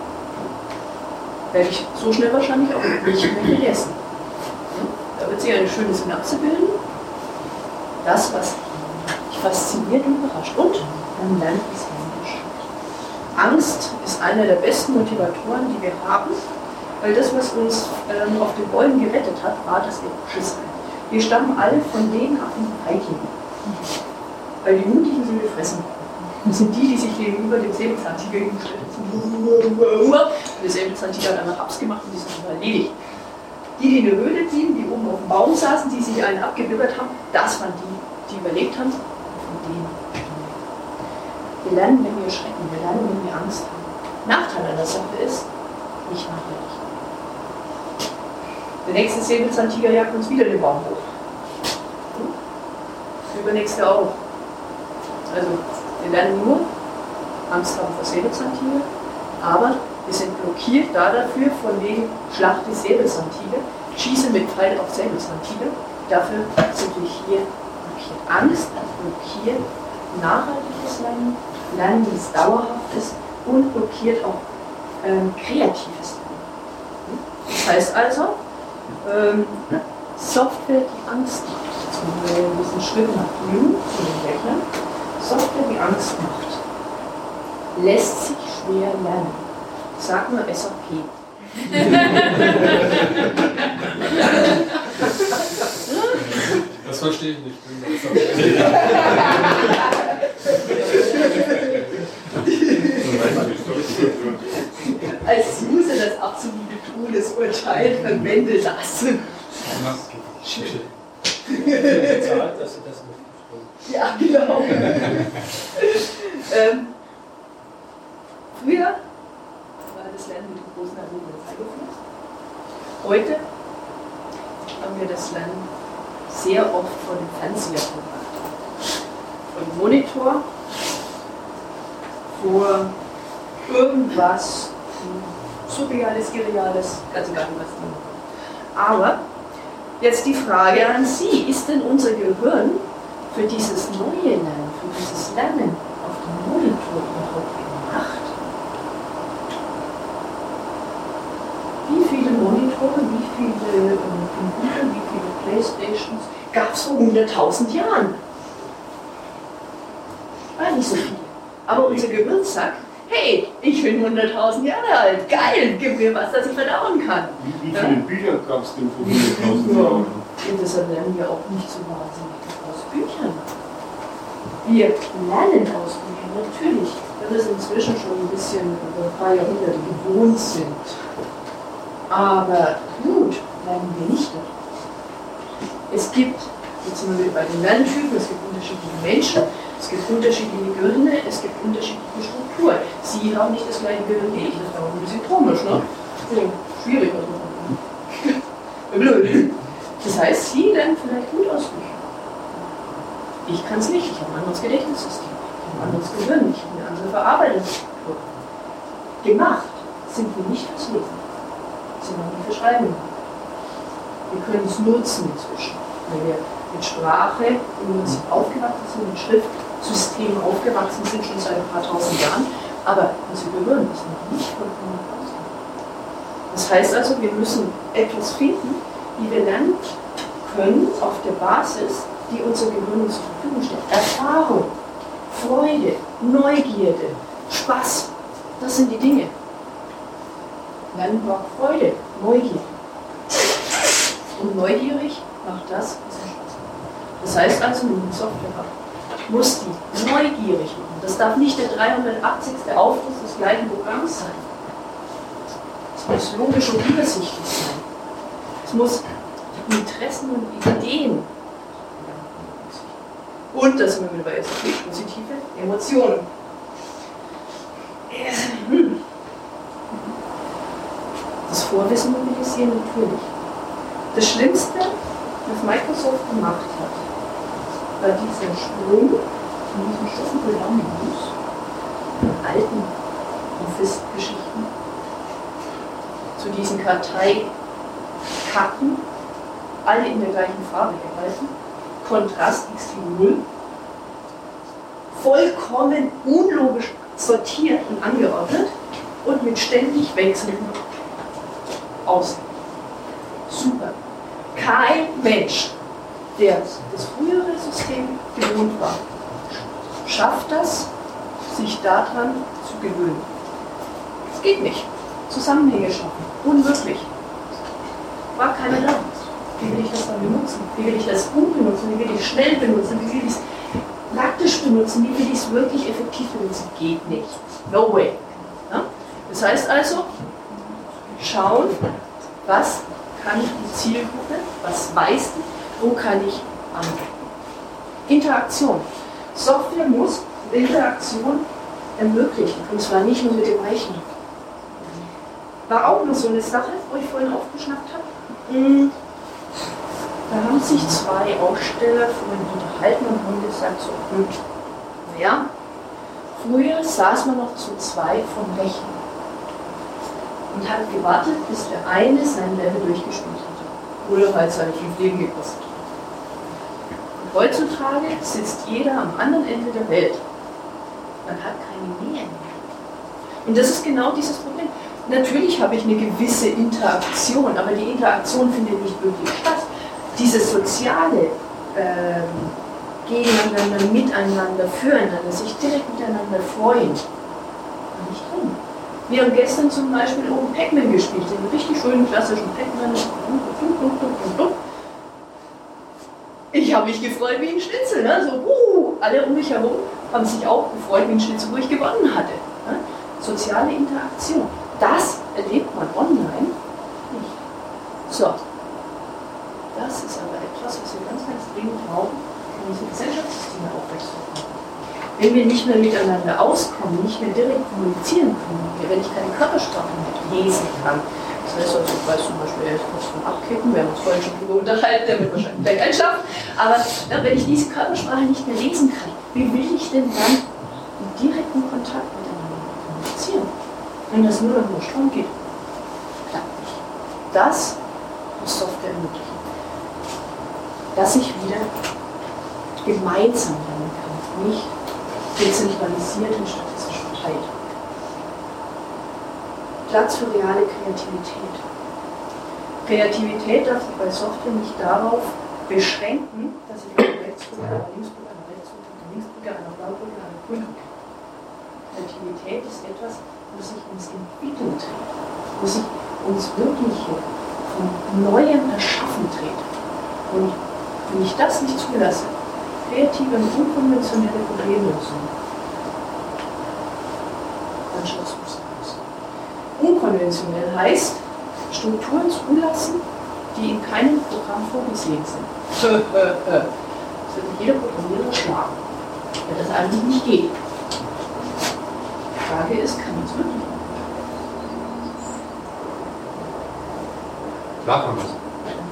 Speaker 1: Werde ich so schnell wahrscheinlich auch nicht mehr vergessen. Da wird sich eine schöne Synapse bilden. Das, was mich fasziniert und überrascht. Und dann lernt es Angst ist einer der besten Motivatoren, die wir haben, Weil das, was uns ähm, auf den Bäumen gerettet hat, war das Schiss. Wir stammen alle von den Affen Eichhörnchen. Weil die Mutigen sind gefressen. Das sind die, die sich gegenüber dem Säbelzahntiger hingestellt haben. Der Säbelzahntiger hat einmal Raps gemacht und die sind erledigt. Die, die in der Höhle blieben, die oben auf dem Baum saßen, die sich einen abgebibbert haben, das waren die, die überlebt haben. Von denen. Wir lernen, wenn wir schrecken, wir lernen, wenn wir Angst haben. Nachteil an der Sache ist, nicht nachhaltig. Der nächste Säbelzahntiger jagt uns wieder den Baum hoch. Der übernächste auch. Also, wir lernen nur Angst haben vor Säbelzahntiger, aber wir sind blockiert da dafür von wegen Schlacht des Säbelzahntiger, Schieße mit Pfeil auf Säbelzahntiger. Dafür sind wir hier blockiert. Angst blockiert nachhaltiges Lernen, Lernen, das dauerhaft ist und blockiert auch ähm, kreatives Lernen. Das heißt also, ähm, Software, die Angst macht. Jetzt machen wir diesen Schritt nach drüben zu den Rechnern. Software, die Angst macht, lässt sich schwer lernen. Sag nur S A P.
Speaker 4: Das verstehe ich nicht.
Speaker 1: Als User das absolute Todesurteil verwendet das. Ja, genau. ähm, früher war das Lernen mit dem großen erhobenen Zeigefinger. Heute haben wir das Lernen sehr oft vor dem Fernseher gemacht. Vor dem Monitor, vor irgendwas Surreales, Irreales, ganz egal was die. Aber jetzt die Frage an Sie, ist denn unser Gehirn für dieses neue Lernen, für dieses Lernen auf dem Monitor überhaupt gemacht? Wie viele Monitore, wie viele äh, Computer, wie viele Playstations gab es vor hunderttausend Jahren? War nicht so viel. Aber unser Gehirn sagt, hey, ich bin hunderttausend Jahre alt, geil, gib mir was, das ich verdauen kann.
Speaker 2: Wie, wie viele ja? Bücher gab es denn vor hunderttausend Jahren?
Speaker 1: Und deshalb lernen wir auch nicht so wahnsinnig aus Büchern. Wir lernen aus Büchern, natürlich, weil wir es inzwischen schon ein bisschen über ein paar Jahrhunderte gewohnt sind. Aber gut, lernen wir nicht davon. Es gibt, jetzt sind wir wieder bei den Lerntypen, es gibt unterschiedliche Menschen, es gibt unterschiedliche Gehirne, es gibt unterschiedliche Strukturen. Sie haben nicht das gleiche Gehirn wie ich, das ist auch ein bisschen komisch, ne? Ja, schwierig, was man kann. Blöd. Das heißt, Sie lernen vielleicht gut aus Büchern. Ich kann es nicht, ich habe ein anderes Gedächtnissystem, ich habe ein anderes Gehirn, ich habe eine andere Verarbeitungsstruktur. Gemacht sind wir nicht fürs Lesen, sondern für Schreiben. Wir können es nutzen inzwischen, weil wir mit Sprache im Prinzip aufgewachsen sind, mit Schriftsystemen aufgewachsen sind, schon seit ein paar tausend Jahren, aber unser Gehirn ist noch nicht vollkommen ausgegangen. Das heißt also, wir müssen etwas finden, wie wir lernen können auf der Basis, die unser Gehirn zur Verfügung stellt. Erfahrung, Freude, Neugierde, Spaß, das sind die Dinge. Lernen braucht Freude, Neugierde. Und neugierig macht das, was er Spaß macht. Das heißt also, eine Software muss die neugierig machen. Das darf nicht der dreihundertachtzigste Aufruf des gleichen Programms sein. Es muss logisch und übersichtlich sein. Es muss Interessen und Ideen. Und das sind wir wieder bei S A P, positive Emotionen. Das Vorwissen mobilisieren natürlich. Das Schlimmste, was Microsoft gemacht hat, war dieser Sprung von diesem Schuffelbelaunus, von alten Office-Geschichten, zu diesen Karteikarten, alle in der gleichen Farbe gehalten, Kontrast x null, vollkommen unlogisch sortiert und angeordnet und mit ständig wechselnden Außen. Super. Kein Mensch, der das frühere System gewohnt war, schafft das, sich daran zu gewöhnen. Das geht nicht. Zusammenhänge schaffen. Unmöglich. War keine da. Wie will ich das dann benutzen? Wie will ich das gut benutzen? Wie will ich schnell benutzen? Wie will ich es praktisch benutzen? Wie will ich es wirklich effektiv benutzen? Geht nicht. No way. Ja? Das heißt also, schauen, was kann die Zielgruppe, was weiß die, wo kann ich angehen. Interaktion. Software muss Interaktion ermöglichen, und zwar nicht nur mit dem Rechner. War auch nur so eine Sache, wo ich vorhin aufgeschnappt habe. Da haben sich zwei Aussteller vorhin unterhalten und haben gesagt, so, hm, naja, früher saß man noch zu zweit vom Rechner und hat gewartet, bis der eine sein Level durchgespielt hatte. Oder halt seine fünf Leben gekostet hat. Und heutzutage sitzt jeder am anderen Ende der Welt. Man hat keine Nähe mehr. Und das ist genau dieses Problem. Natürlich habe ich eine gewisse Interaktion, aber die Interaktion findet nicht wirklich statt. Dieses soziale ähm, Gegeneinander, Miteinander, Füreinander, sich direkt miteinander freuen, war nicht drin. Wir haben gestern zum Beispiel oben Pac-Man gespielt, den richtig schönen klassischen Pac-Man. Ich habe mich gefreut wie ein Schnitzel, ne? So, uh, alle um mich herum haben sich auch gefreut wie ein Schnitzel, wo ich gewonnen hatte. Ne? Soziale Interaktion, das erlebt man online nicht. So. Das ist aber etwas, was wir ganz, ganz dringend brauchen, um unsere Gesellschaftssysteme aufrechtzuerhalten. Wenn wir nicht mehr miteinander auskommen, nicht mehr direkt kommunizieren können, wenn ich keine Körpersprache mehr lesen kann, das heißt also, ich weiß zum Beispiel, er ist kurz vom Abkicken, wir haben uns vorhin schon drüber unterhalten, der wird wahrscheinlich gleich einschlafen, aber ja, wenn ich diese Körpersprache nicht mehr lesen kann, wie will ich denn dann in direkten Kontakt miteinander kommunizieren? Wenn das nur noch nur Strom geht, klappt nicht. Das muss Software ermöglichen. Dass ich wieder gemeinsam lernen kann, nicht dezentralisiert und statistisch verteilt. Platz für reale Kreativität. Kreativität darf sich bei Software nicht darauf beschränken, dass ich eine Rechtsbrücke, eine Linksbrücke, eine Rechtsbrücke, eine Linksbrücke, eine Blaubrücke, eine Grünbrücke. Kreativität ist etwas, wo sich ins Entwickeln dreht, wo sich ums Wirkliche von Neuem Erschaffen dreht. Und wenn ich das nicht zulasse, kreative und unkonventionelle Problemlösungen, dann schaut es aus. Unkonventionell heißt, Strukturen zulassen, die in keinem Programm vorgesehen sind. Das wird nicht jeder Programmierer schlagen, weil das eigentlich nicht geht. Die Frage ist, kann man es wirklich machen?
Speaker 5: Klar kann man es.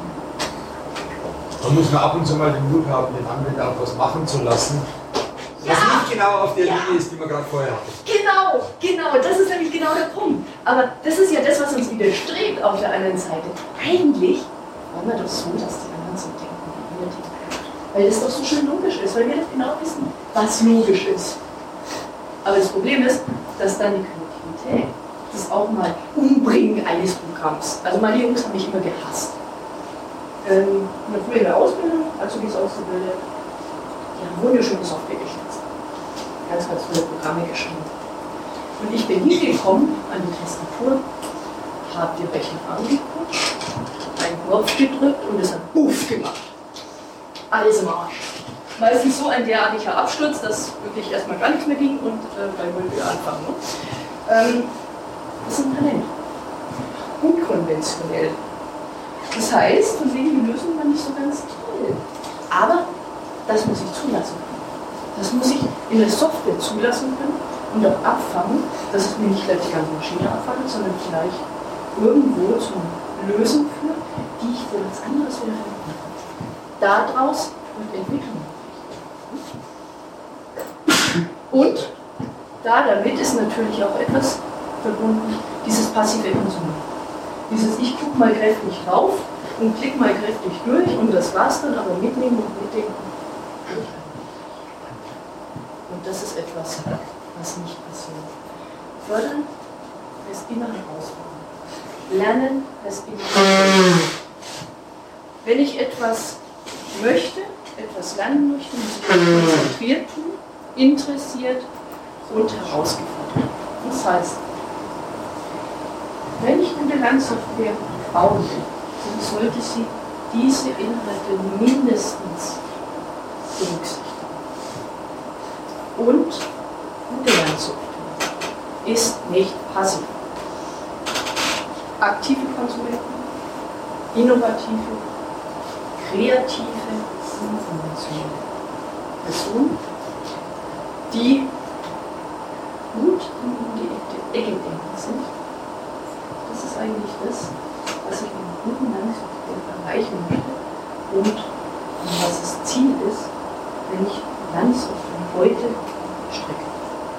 Speaker 5: Man muss nur ab und zu mal den Mut haben, den Anwender auch was machen zu lassen, was
Speaker 1: Ja.
Speaker 5: nicht genau auf der
Speaker 1: Ja.
Speaker 5: Linie ist, die man gerade vorher hatte.
Speaker 1: Genau, genau, das ist nämlich genau der Punkt. Aber das ist ja das, was uns widerstrebt auf der anderen Seite. Eigentlich wollen wir doch so, dass die anderen so denken, wie wir denken. Weil das doch so schön logisch ist, weil wir doch genau wissen, was logisch ist. Aber das Problem ist, dass dann die Kreativität, das auch mal Umbringen eines Programms, also meine Jungs haben mich immer gehasst. Ähm, früher in der Ausbildung, als ich es ausgebildet, die haben wunderschöne Software geschnitzt. Ganz, ganz viele Programme geschrieben. Und ich bin hingekommen an die Tastatur, habe die Rechner angeguckt, einen Knopf gedrückt und es hat Buff gemacht. Alles im Arsch. Meistens so ein derartiger Absturz, dass wirklich erstmal gar nichts mehr ging und äh, bei Null wieder anfangen. Ne? Ähm, das ist ein Talent. Unkonventionell. Das heißt, von wegen die Lösung war nicht so ganz toll. Aber das muss ich zulassen können. Das muss ich in der Software zulassen können und auch abfangen, dass es mir nicht gleich die ganze Maschine abfangt, sondern vielleicht irgendwo zu einer Lösung führt, die ich für was anderes wieder verwenden kann. Daraus wird Entwicklung. Und da damit ist natürlich auch etwas verbunden, dieses passive Konsumieren. Dieses ich gucke mal kräftig rauf und klick mal kräftig durch und das war's dann, aber mitnehmen und mitdenken. Und das ist etwas, was nicht passiert. Fördern heißt immer herausfordern. Lernen heißt immer herausfordern. Wenn ich etwas möchte, etwas lernen möchte, muss ich konzentriert tun, interessiert und herausgefordert. Das heißt, gute Lernsoftware bauen will, dann sollte sie diese Inhalte mindestens berücksichtigen. Und gute Lernsoftware ist nicht passiv. Aktive Konsumenten, innovative, kreative, informationelle Personen, die gut in die Ecke denken sind. Das ist eigentlich das, was ich mit einer guten Lernsoftware erreichen möchte und was das Ziel ist, wenn ich Lernsoftware heute strecke.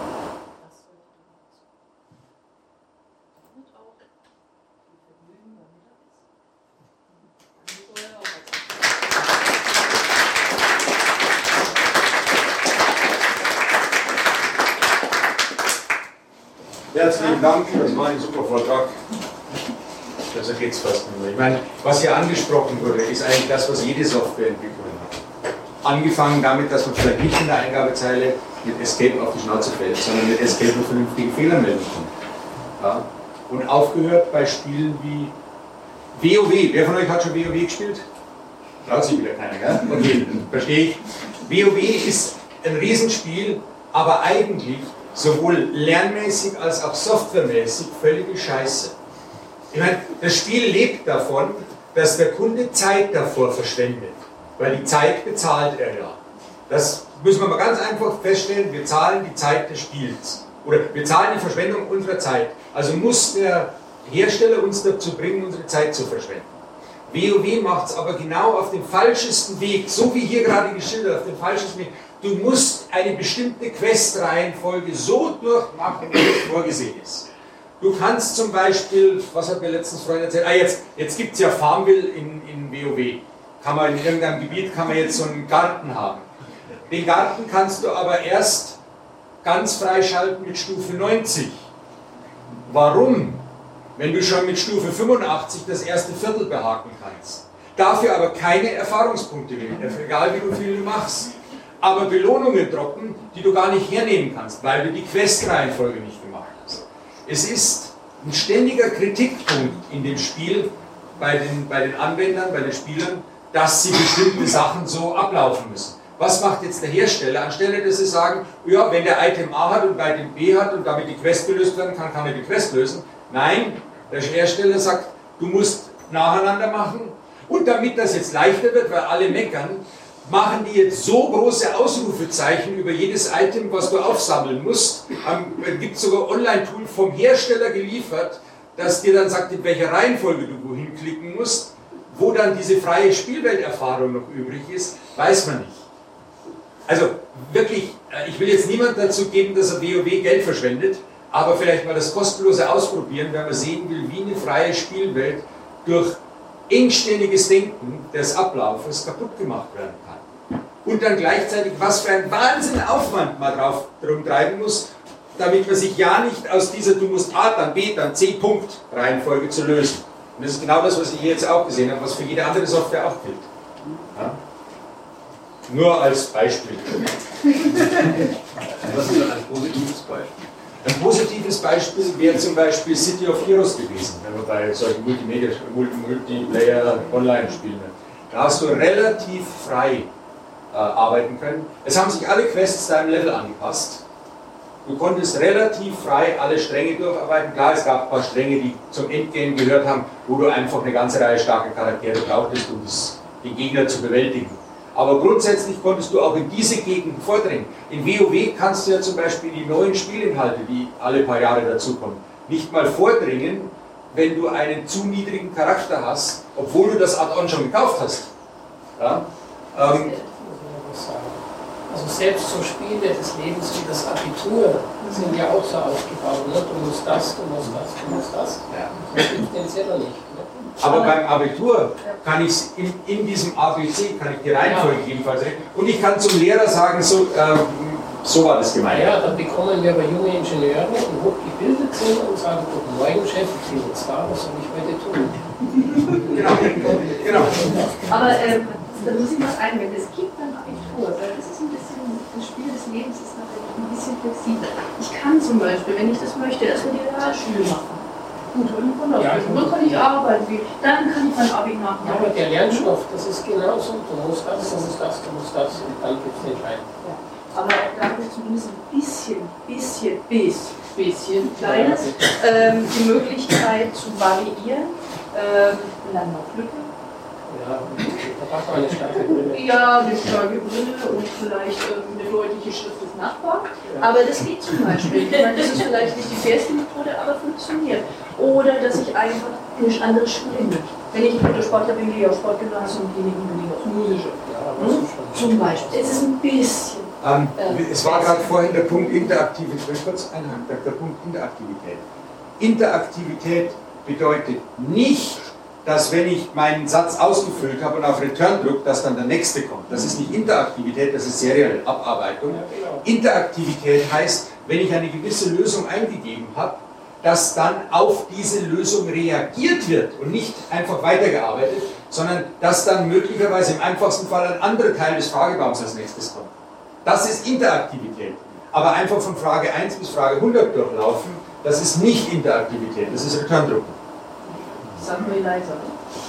Speaker 5: Herzlichen Dank, das war ein super Vortrag. Also geht es fast nicht mehr. Ich meine, was hier angesprochen wurde, ist eigentlich das, was jede Softwareentwicklung hat. Angefangen damit, dass man vielleicht nicht in der Eingabezeile mit Escape auf die Schnauze fällt, sondern mit Escape nur vernünftige Fehler melden kann. Ja? Und aufgehört bei Spielen wie WoW. Wer von euch hat schon WoW gespielt? Traut sich wieder keiner, gell? Okay, verstehe ich. WoW ist ein Riesenspiel, aber eigentlich sowohl lernmäßig als auch softwaremäßig völlige Scheiße. Ich meine, das Spiel lebt davon, dass der Kunde Zeit davor verschwendet, weil die Zeit bezahlt er ja. Das müssen wir mal ganz einfach feststellen, wir zahlen die Zeit des Spiels. Oder wir zahlen die Verschwendung unserer Zeit. Also muss der Hersteller uns dazu bringen, unsere Zeit zu verschwenden. WoW macht es aber genau auf dem falschesten Weg, so wie hier gerade geschildert, auf dem falschesten Weg. Du musst eine bestimmte Questreihenfolge so durchmachen, wie es vorgesehen ist. Du kannst zum Beispiel, was hat mir letztens Freund erzählt, ah jetzt, jetzt gibt es ja Farmville in, in WoW. Kann man in irgendeinem Gebiet kann man jetzt so einen Garten haben. Den Garten kannst du aber erst ganz freischalten mit Stufe neunzig. Warum? Wenn du schon mit Stufe fünfundachtzig das erste Viertel behaken kannst. Dafür aber keine Erfahrungspunkte wählen, egal wie du viel du machst. Aber Belohnungen droppen, die du gar nicht hernehmen kannst, weil du die Questreihenfolge nicht gemacht hast. Es ist ein ständiger Kritikpunkt in dem Spiel bei den, bei den Anwendern, bei den Spielern, dass sie bestimmte Sachen so ablaufen müssen. Was macht jetzt der Hersteller? Anstelle, dass sie sagen, ja, wenn der Item A hat und bei dem B hat und damit die Quest gelöst werden kann, kann er die Quest lösen. Nein, der Hersteller sagt, du musst nacheinander machen. Und damit das jetzt leichter wird, weil alle meckern, machen die jetzt so große Ausrufezeichen über jedes Item, was du aufsammeln musst. Es gibt sogar Online-Tool vom Hersteller geliefert, das dir dann sagt, in welcher Reihenfolge du wohin klicken musst. Wo dann diese freie Spielwelterfahrung noch übrig ist, weiß man nicht. Also wirklich, ich will jetzt niemand dazu geben, dass er WoW Geld verschwendet, aber vielleicht mal das kostenlose Ausprobieren, wenn man sehen will, wie eine freie Spielwelt durch engständiges Denken des Ablaufes kaputt gemacht werden kann. Und dann gleichzeitig, was für ein Wahnsinnaufwand man drauf drum treiben muss, damit man sich ja nicht aus dieser du musst A, dann B, dann C Punkt Reihenfolge zu lösen. Und das ist genau das, was ich hier jetzt auch gesehen habe, was für jede andere Software auch gilt. Ja? Nur als Beispiel.
Speaker 2: Was ist denn ein positives Beispiel?
Speaker 5: Ein positives Beispiel wäre zum Beispiel City of Heroes gewesen, wenn man bei solchen Multimedia, Multiplayer Online spielen. Da hast du relativ frei äh, arbeiten können. Es haben sich alle Quests deinem Level angepasst. Du konntest relativ frei alle Stränge durcharbeiten. Klar, es gab ein paar Stränge, die zum Endgame gehört haben, wo du einfach eine ganze Reihe starker Charaktere brauchtest, um das, den Gegner zu bewältigen. Aber grundsätzlich konntest du auch in diese Gegenden vordringen. In WoW kannst du ja zum Beispiel die neuen Spielinhalte, die alle paar Jahre dazukommen, nicht mal vordringen, wenn du einen zu niedrigen Charakter hast, obwohl du das Add-on schon gekauft hast. Ja? Ähm,
Speaker 6: Also selbst so Spiele des Lebens wie das Abitur sind ja auch so aufgebaut. Ne? Du musst das, du musst das, du musst das.
Speaker 5: Ja.
Speaker 6: Das gibt den Zettel nicht. Ne?
Speaker 5: Aber beim Abitur kann ich in, in diesem A B C kann ich die Reihenfolge jedenfalls regeln. Und ich kann zum Lehrer sagen, so, ähm, so war das gemeint.
Speaker 6: Ja, dann bekommen wir aber junge Ingenieure, die hochgebildet sind und sagen, guten Morgen Chef, ich bin jetzt da, was soll ich heute tun?
Speaker 5: Genau, genau.
Speaker 1: Aber ähm, da muss ich was einwenden. Es gibt ein Abitur, weil das ist ein bisschen, das Spiel des Lebens ist natürlich ein bisschen flexibel. Ich kann zum Beispiel, wenn ich das möchte, erstmal die Realschule machen. gute Grundausbildung.
Speaker 6: Ja,
Speaker 1: Dann kann ich arbeiten, wie, dann kann ich mein Abi machen.
Speaker 6: Ja, aber der Lernstoff, das ist genauso. Du musst das, du musst das, du musst das und dann gibt es den Schein.
Speaker 1: Ja. Aber da habe ich zumindest ein bisschen, bisschen, bisschen, bisschen kleines, ähm, die Möglichkeit zu variieren. Ähm, Landauglücke.
Speaker 6: Ja, da braucht man eine starke Brille.
Speaker 1: Ja, eine starke Brille und vielleicht ähm, eine deutliche Schrift des Nachbarn.
Speaker 6: Ja.
Speaker 1: Aber das geht zum Beispiel. Ich meine, das ist vielleicht nicht die fairste Methode, aber funktioniert. Oder dass ich einfach eine andere Schule nehme. Wenn ich ein guter Sportler bin, gehe ich aufs Sportgymnasium, gehe nicht unbedingt aufs Musische.
Speaker 6: Ja, aber
Speaker 1: Hm?
Speaker 6: das ist schon.
Speaker 1: Zum Beispiel. Es ist ein bisschen.
Speaker 5: Ähm,
Speaker 1: Ähm,
Speaker 5: es war gerade vorhin der Punkt Interaktivität, ich will kurz einhaken, der, der Punkt Interaktivität. Interaktivität bedeutet nicht, dass wenn ich meinen Satz ausgefüllt habe und auf Return drücke, dass dann der nächste kommt. Das ist nicht Interaktivität, das ist serielle Abarbeitung.
Speaker 6: Ja, genau.
Speaker 5: Interaktivität heißt, wenn ich eine gewisse Lösung eingegeben habe, dass dann auf diese Lösung reagiert wird und nicht einfach weitergearbeitet, sondern dass dann möglicherweise im einfachsten Fall ein anderer Teil des Fragebaums als nächstes kommt. Das ist Interaktivität. Aber einfach von Frage eins bis Frage hundert durchlaufen, das ist nicht Interaktivität, das ist Return-Drucken.
Speaker 1: Sag mal leiser.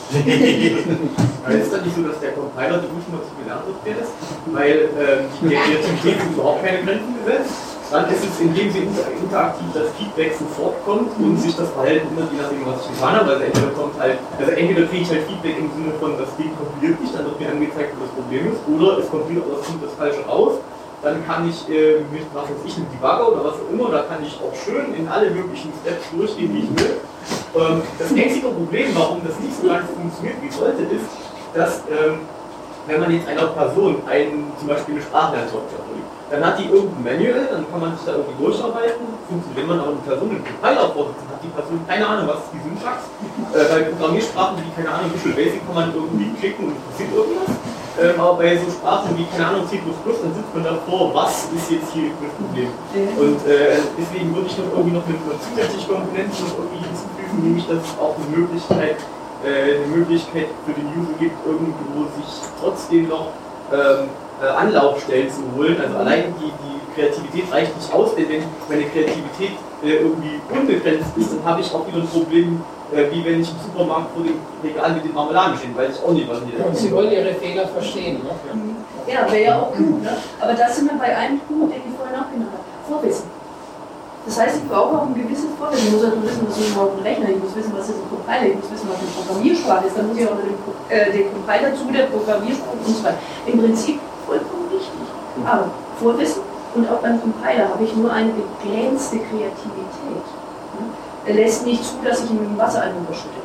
Speaker 2: Aber ist es dann nicht so, dass der Compiler die ultimative Lerntruppe ist? Weil ähm, die Kreativität sind überhaupt keine Grenzen gesetzt. Dann ist es, indem sie inter interaktiv das Feedback sofort kommt und sich das Verhalten ändert, je nachdem, was ich getan habe. Also entweder kommt halt, also entweder kriege ich halt Feedback im Sinne von, das Ding kompiliert nicht, dann wird mir angezeigt, wo das Problem ist, oder es kompiliert, aber es kommt das Falsche raus. Dann kann ich äh, mit, was weiß ich, einem Debugger oder was auch immer, da kann ich auch schön in alle möglichen Steps durchgehen, wie ich will. Ähm, das einzige Problem, warum das nicht so ganz funktioniert, wie es sollte, ist, dass ähm, wenn man jetzt einer Person einen, zum Beispiel eine Sprachlernsoftware vorlegt, dann hat die irgendein Manual, dann kann man sich da irgendwie durcharbeiten. Wenn man aber eine Person mit Compiler vorsitzen hat, die Person keine Ahnung, was ist die Syntax. Äh, bei Programmiersprachen wie, keine Ahnung, Visual Basic kann man irgendwie klicken und passiert irgendwas. Ähm, aber bei so Sprachen wie, keine Ahnung, C plus plus, dann sitzt man davor, was ist jetzt hier das Problem. Und äh, deswegen würde ich noch irgendwie noch eine, eine zusätzliche Komponente noch irgendwie hinzufügen, nämlich dass es auch eine Möglichkeit, äh, eine Möglichkeit für den User gibt, irgendwo sich trotzdem noch ähm, äh, Anlaufstellen zu holen. Also allein die, die Kreativität reicht nicht aus, denn wenn meine Kreativität äh, irgendwie unbegrenzt ist, dann habe ich auch wieder ein Problem, äh, wie wenn ich im Supermarkt vor dem Regal mit den Marmeladen stehe, weil ich auch nicht was in
Speaker 6: Und Sie wollen Ihre Fehler verstehen. Ne?
Speaker 1: Ja, wäre ja auch gut. Ne? Aber da sind wir bei einem Punkt, den ich vorhin auch genannt habe. Vorwissen. Das heißt, ich brauche auch ein gewisses Vorwissen. Ich muss halt wissen, was ist überhaupt ein Rechner, ich muss wissen, was ist ein Compiler, ich muss wissen, was eine Programmiersprache ist. Dann muss ich auch noch den, äh, den Compiler zu der Programmiersprache und so weiter. Im Prinzip vollkommen richtig. Aber Vorwissen und auch beim Compiler habe ich nur eine begrenzte Kreativität. Er lässt nicht zu, dass ich ihn mit dem Wasser einfach überschütte.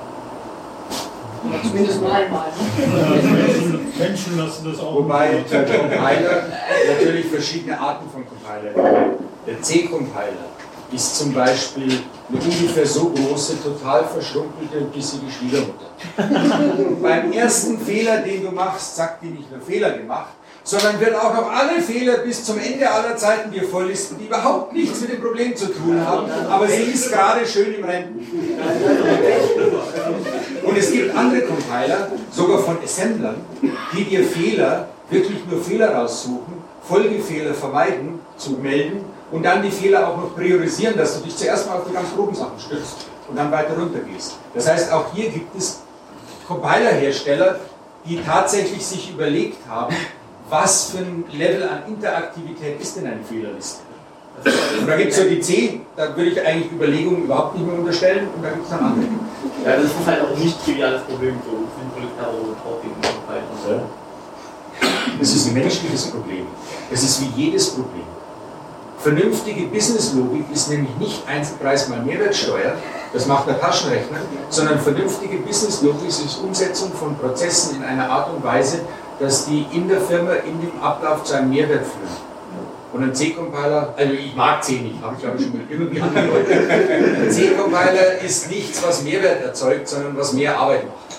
Speaker 1: Zumindest nur einmal.
Speaker 7: Menschen lassen das auch.
Speaker 5: Wobei der Compiler natürlich verschiedene Arten von Compiler gibt. Der C-Compiler ist zum Beispiel eine ungefähr so große, total verschrumpelte und bissige Schwiegermutter. Und beim ersten Fehler, den du machst, sagt die nicht nur Fehler gemacht, sondern wird auch noch alle Fehler bis zum Ende aller Zeiten dir vorlisten, die überhaupt nichts mit dem Problem zu tun haben, aber sie ist gerade schön im Renten. Und es gibt andere Compiler, sogar von Assemblern, die dir Fehler, wirklich nur Fehler raussuchen, Folgefehler vermeiden, zu melden und dann die Fehler auch noch priorisieren, dass du dich zuerst mal auf die ganz groben Sachen stützt und dann weiter runter gehst. Das heißt, auch hier gibt es Compilerhersteller, die tatsächlich sich überlegt haben, was für ein Level an Interaktivität ist denn eine Fehlerliste? Und da gibt es so die C, da würde ich eigentlich Überlegungen überhaupt nicht mehr unterstellen, und da gibt es dann andere.
Speaker 2: Ja, das ist halt auch ein nicht triviales Problem, so sinnvolle Terror und Talking.
Speaker 5: Das ist ein menschliches Problem. Das ist wie jedes Problem. Vernünftige Businesslogik ist nämlich nicht Einzelpreis mal Mehrwertsteuer, das macht der Taschenrechner, sondern vernünftige Businesslogik ist Umsetzung von Prozessen in einer Art und Weise, dass die in der Firma, in dem Ablauf zu einem Mehrwert führen. Und ein C-Compiler, also ich mag C nicht, habe ich glaube ich schon mal irgendwie angedeutet. Ein C-Compiler ist nichts, was Mehrwert erzeugt, sondern was mehr Arbeit macht.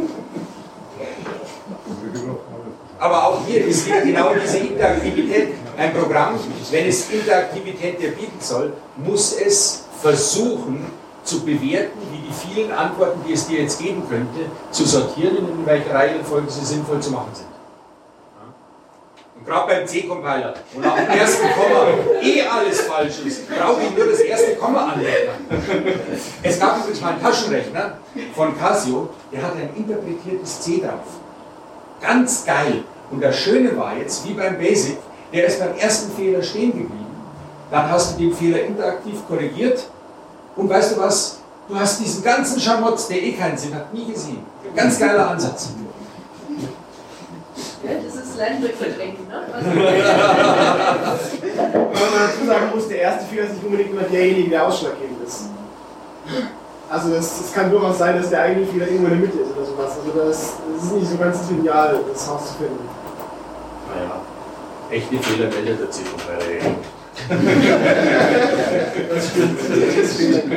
Speaker 5: Aber auch hier ist wieder genau diese Interaktivität. Ein Programm, wenn es Interaktivität dir bieten soll, muss es versuchen zu bewerten, wie die vielen Antworten, die es dir jetzt geben könnte, zu sortieren und in welcher Reihenfolge sie sinnvoll zu machen sind. Und gerade beim C-Compiler, und nach dem ersten Komma eh alles falsch ist, brauche ich nur das erste Komma anwenden. Es gab übrigens mal einen Taschenrechner von Casio, der hat ein interpretiertes C drauf. Ganz geil. Und das Schöne war jetzt, wie beim Basic, der ist beim ersten Fehler stehen geblieben. Dann hast du den Fehler interaktiv korrigiert. Und weißt du was? Du hast diesen ganzen Schamotz, der eh keinen Sinn hat, nie gesehen. Ganz geiler Ansatz.
Speaker 1: Ja, das ist Lernen durch Verdrängen, ne? Also,
Speaker 2: Wenn man dazu sagen muss, der erste Fehler ist nicht unbedingt immer derjenige, der ausschlaggebend ist. Also es kann durchaus sein, dass der eigene Fehler irgendwo in der Mitte ist oder sowas. Also das, das ist nicht so ganz trivial, das rauszufinden.
Speaker 5: Naja, echte Fehler meldet der C-Compiler.
Speaker 2: Das stimmt. Das stimmt.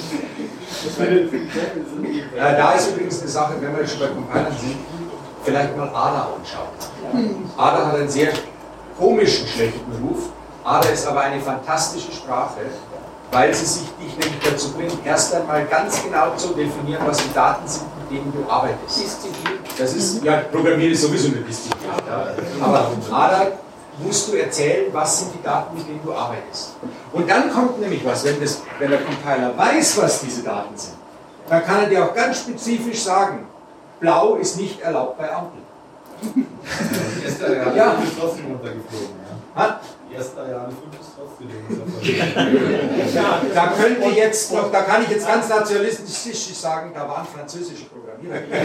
Speaker 5: Ja, da ist übrigens eine Sache, wenn wir jetzt schon bei Compilern sind, vielleicht mal Ada anschauen. Ada hat einen sehr komischen, schlechten Ruf. Ada ist aber eine fantastische Sprache, weil sie sich dich nämlich dazu bringt, erst einmal ganz genau zu definieren, was die Daten sind, mit denen du arbeitest.
Speaker 6: Disziplin.
Speaker 5: Das ist, ja, Programmieren ist sowieso eine Disziplin. Ja. Aber Ada musst du erzählen, was sind die Daten, mit denen du arbeitest. Und dann kommt nämlich was, wenn, das, wenn der Compiler weiß, was diese Daten sind, dann kann er dir auch ganz spezifisch sagen, blau ist nicht erlaubt bei Ampel.
Speaker 4: Die erste Ariane
Speaker 5: Ja.
Speaker 4: fünf ist trotzdem runtergeflogen. Ja.
Speaker 5: Ha?
Speaker 4: Die erste Ariane fünf ist trotzdem
Speaker 6: Ja,
Speaker 5: Da könnte jetzt noch, da kann ich jetzt ganz nationalistisch sagen, da waren französische Programmierer.
Speaker 6: Nein,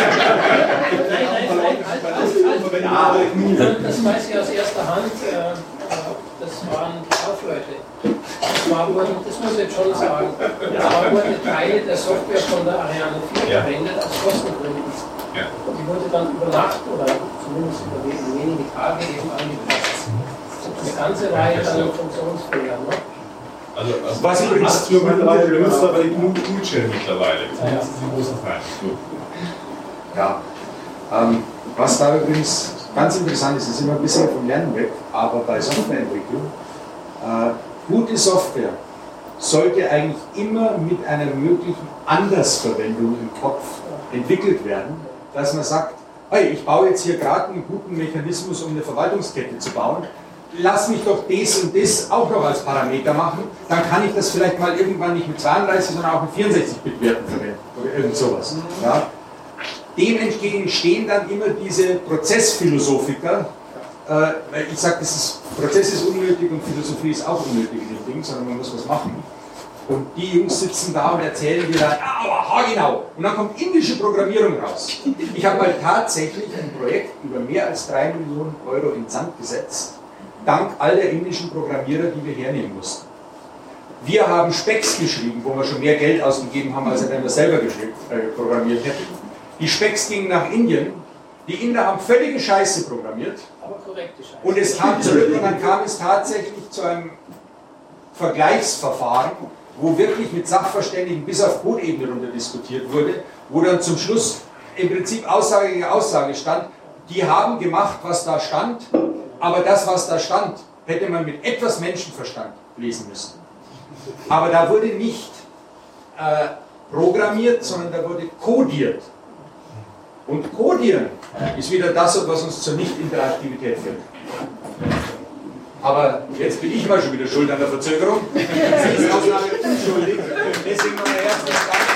Speaker 6: nein, nein, halt, halt, halt. Das weiß ich aus erster Hand, äh, das waren Kaufleute. Das, war, das muss ich jetzt schon sagen. Da wurden Teile der Software von der Ariane vier
Speaker 4: Ja.
Speaker 6: verwendet aus Kostengründen.
Speaker 4: Ja.
Speaker 6: Die wurde dann über Nacht oder zumindest über wenige Tage eben angepasst. Eine ganze Reihe an Funktionsfehlern. Ne?
Speaker 4: Also, also
Speaker 5: Was übrigens-
Speaker 4: Astro mittlerweile benutzt aber die Gnu-Shell mittlerweile.
Speaker 6: Ja, ja.
Speaker 4: Das ist ein großer Feind. Gut.
Speaker 5: Ja. Ähm, was da übrigens ganz interessant ist, ist immer ein bisschen vom Lernen weg, aber bei Softwareentwicklung, äh, gute Software sollte eigentlich immer mit einer möglichen Andersverwendung im Kopf entwickelt werden, dass man sagt, hey, ich baue jetzt hier gerade einen guten Mechanismus, um eine Verwaltungskette zu bauen, lass mich doch das und das auch noch als Parameter machen, dann kann ich das vielleicht mal irgendwann nicht mit zweiunddreißig, sondern auch mit vierundsechzig-Bit-Werten verwenden oder irgend sowas. Ja. Dem entgegen stehen dann immer diese Prozessphilosophiker, äh, weil ich sage, Prozess ist unnötig und Philosophie ist auch unnötig in dem Ding, sondern man muss was machen. Und die Jungs sitzen da und erzählen dir dann, ah, aber haargenau. Und dann kommt indische Programmierung raus. Ich habe mal tatsächlich ein Projekt über mehr als drei Millionen Euro in Sand gesetzt, dank all der indischen Programmierer, die wir hernehmen mussten. Wir haben Specs geschrieben, wo wir schon mehr Geld ausgegeben haben, als wenn wir selber geschrieben, äh, programmiert hätten. Die Specs gingen nach Indien. Die Inder haben völlige Scheiße programmiert.
Speaker 6: Aber korrekte Scheiße.
Speaker 5: Und es kam zurück und dann kam es tatsächlich zu einem Vergleichsverfahren, wo wirklich mit Sachverständigen bis auf Codebene runter diskutiert wurde, wo dann zum Schluss im Prinzip Aussage gegen Aussage stand, die haben gemacht, was da stand, aber das, was da stand, hätte man mit etwas Menschenverstand lesen müssen. Aber da wurde nicht äh, programmiert, sondern da wurde codiert. Und codieren ist wieder das, was uns zur Nicht-Interaktivität führt. Aber jetzt bin ich mal schon wieder schuld an der Verzögerung. Sie ist Ausnahme unschuldig. Deswegen noch ein herzliches Dank.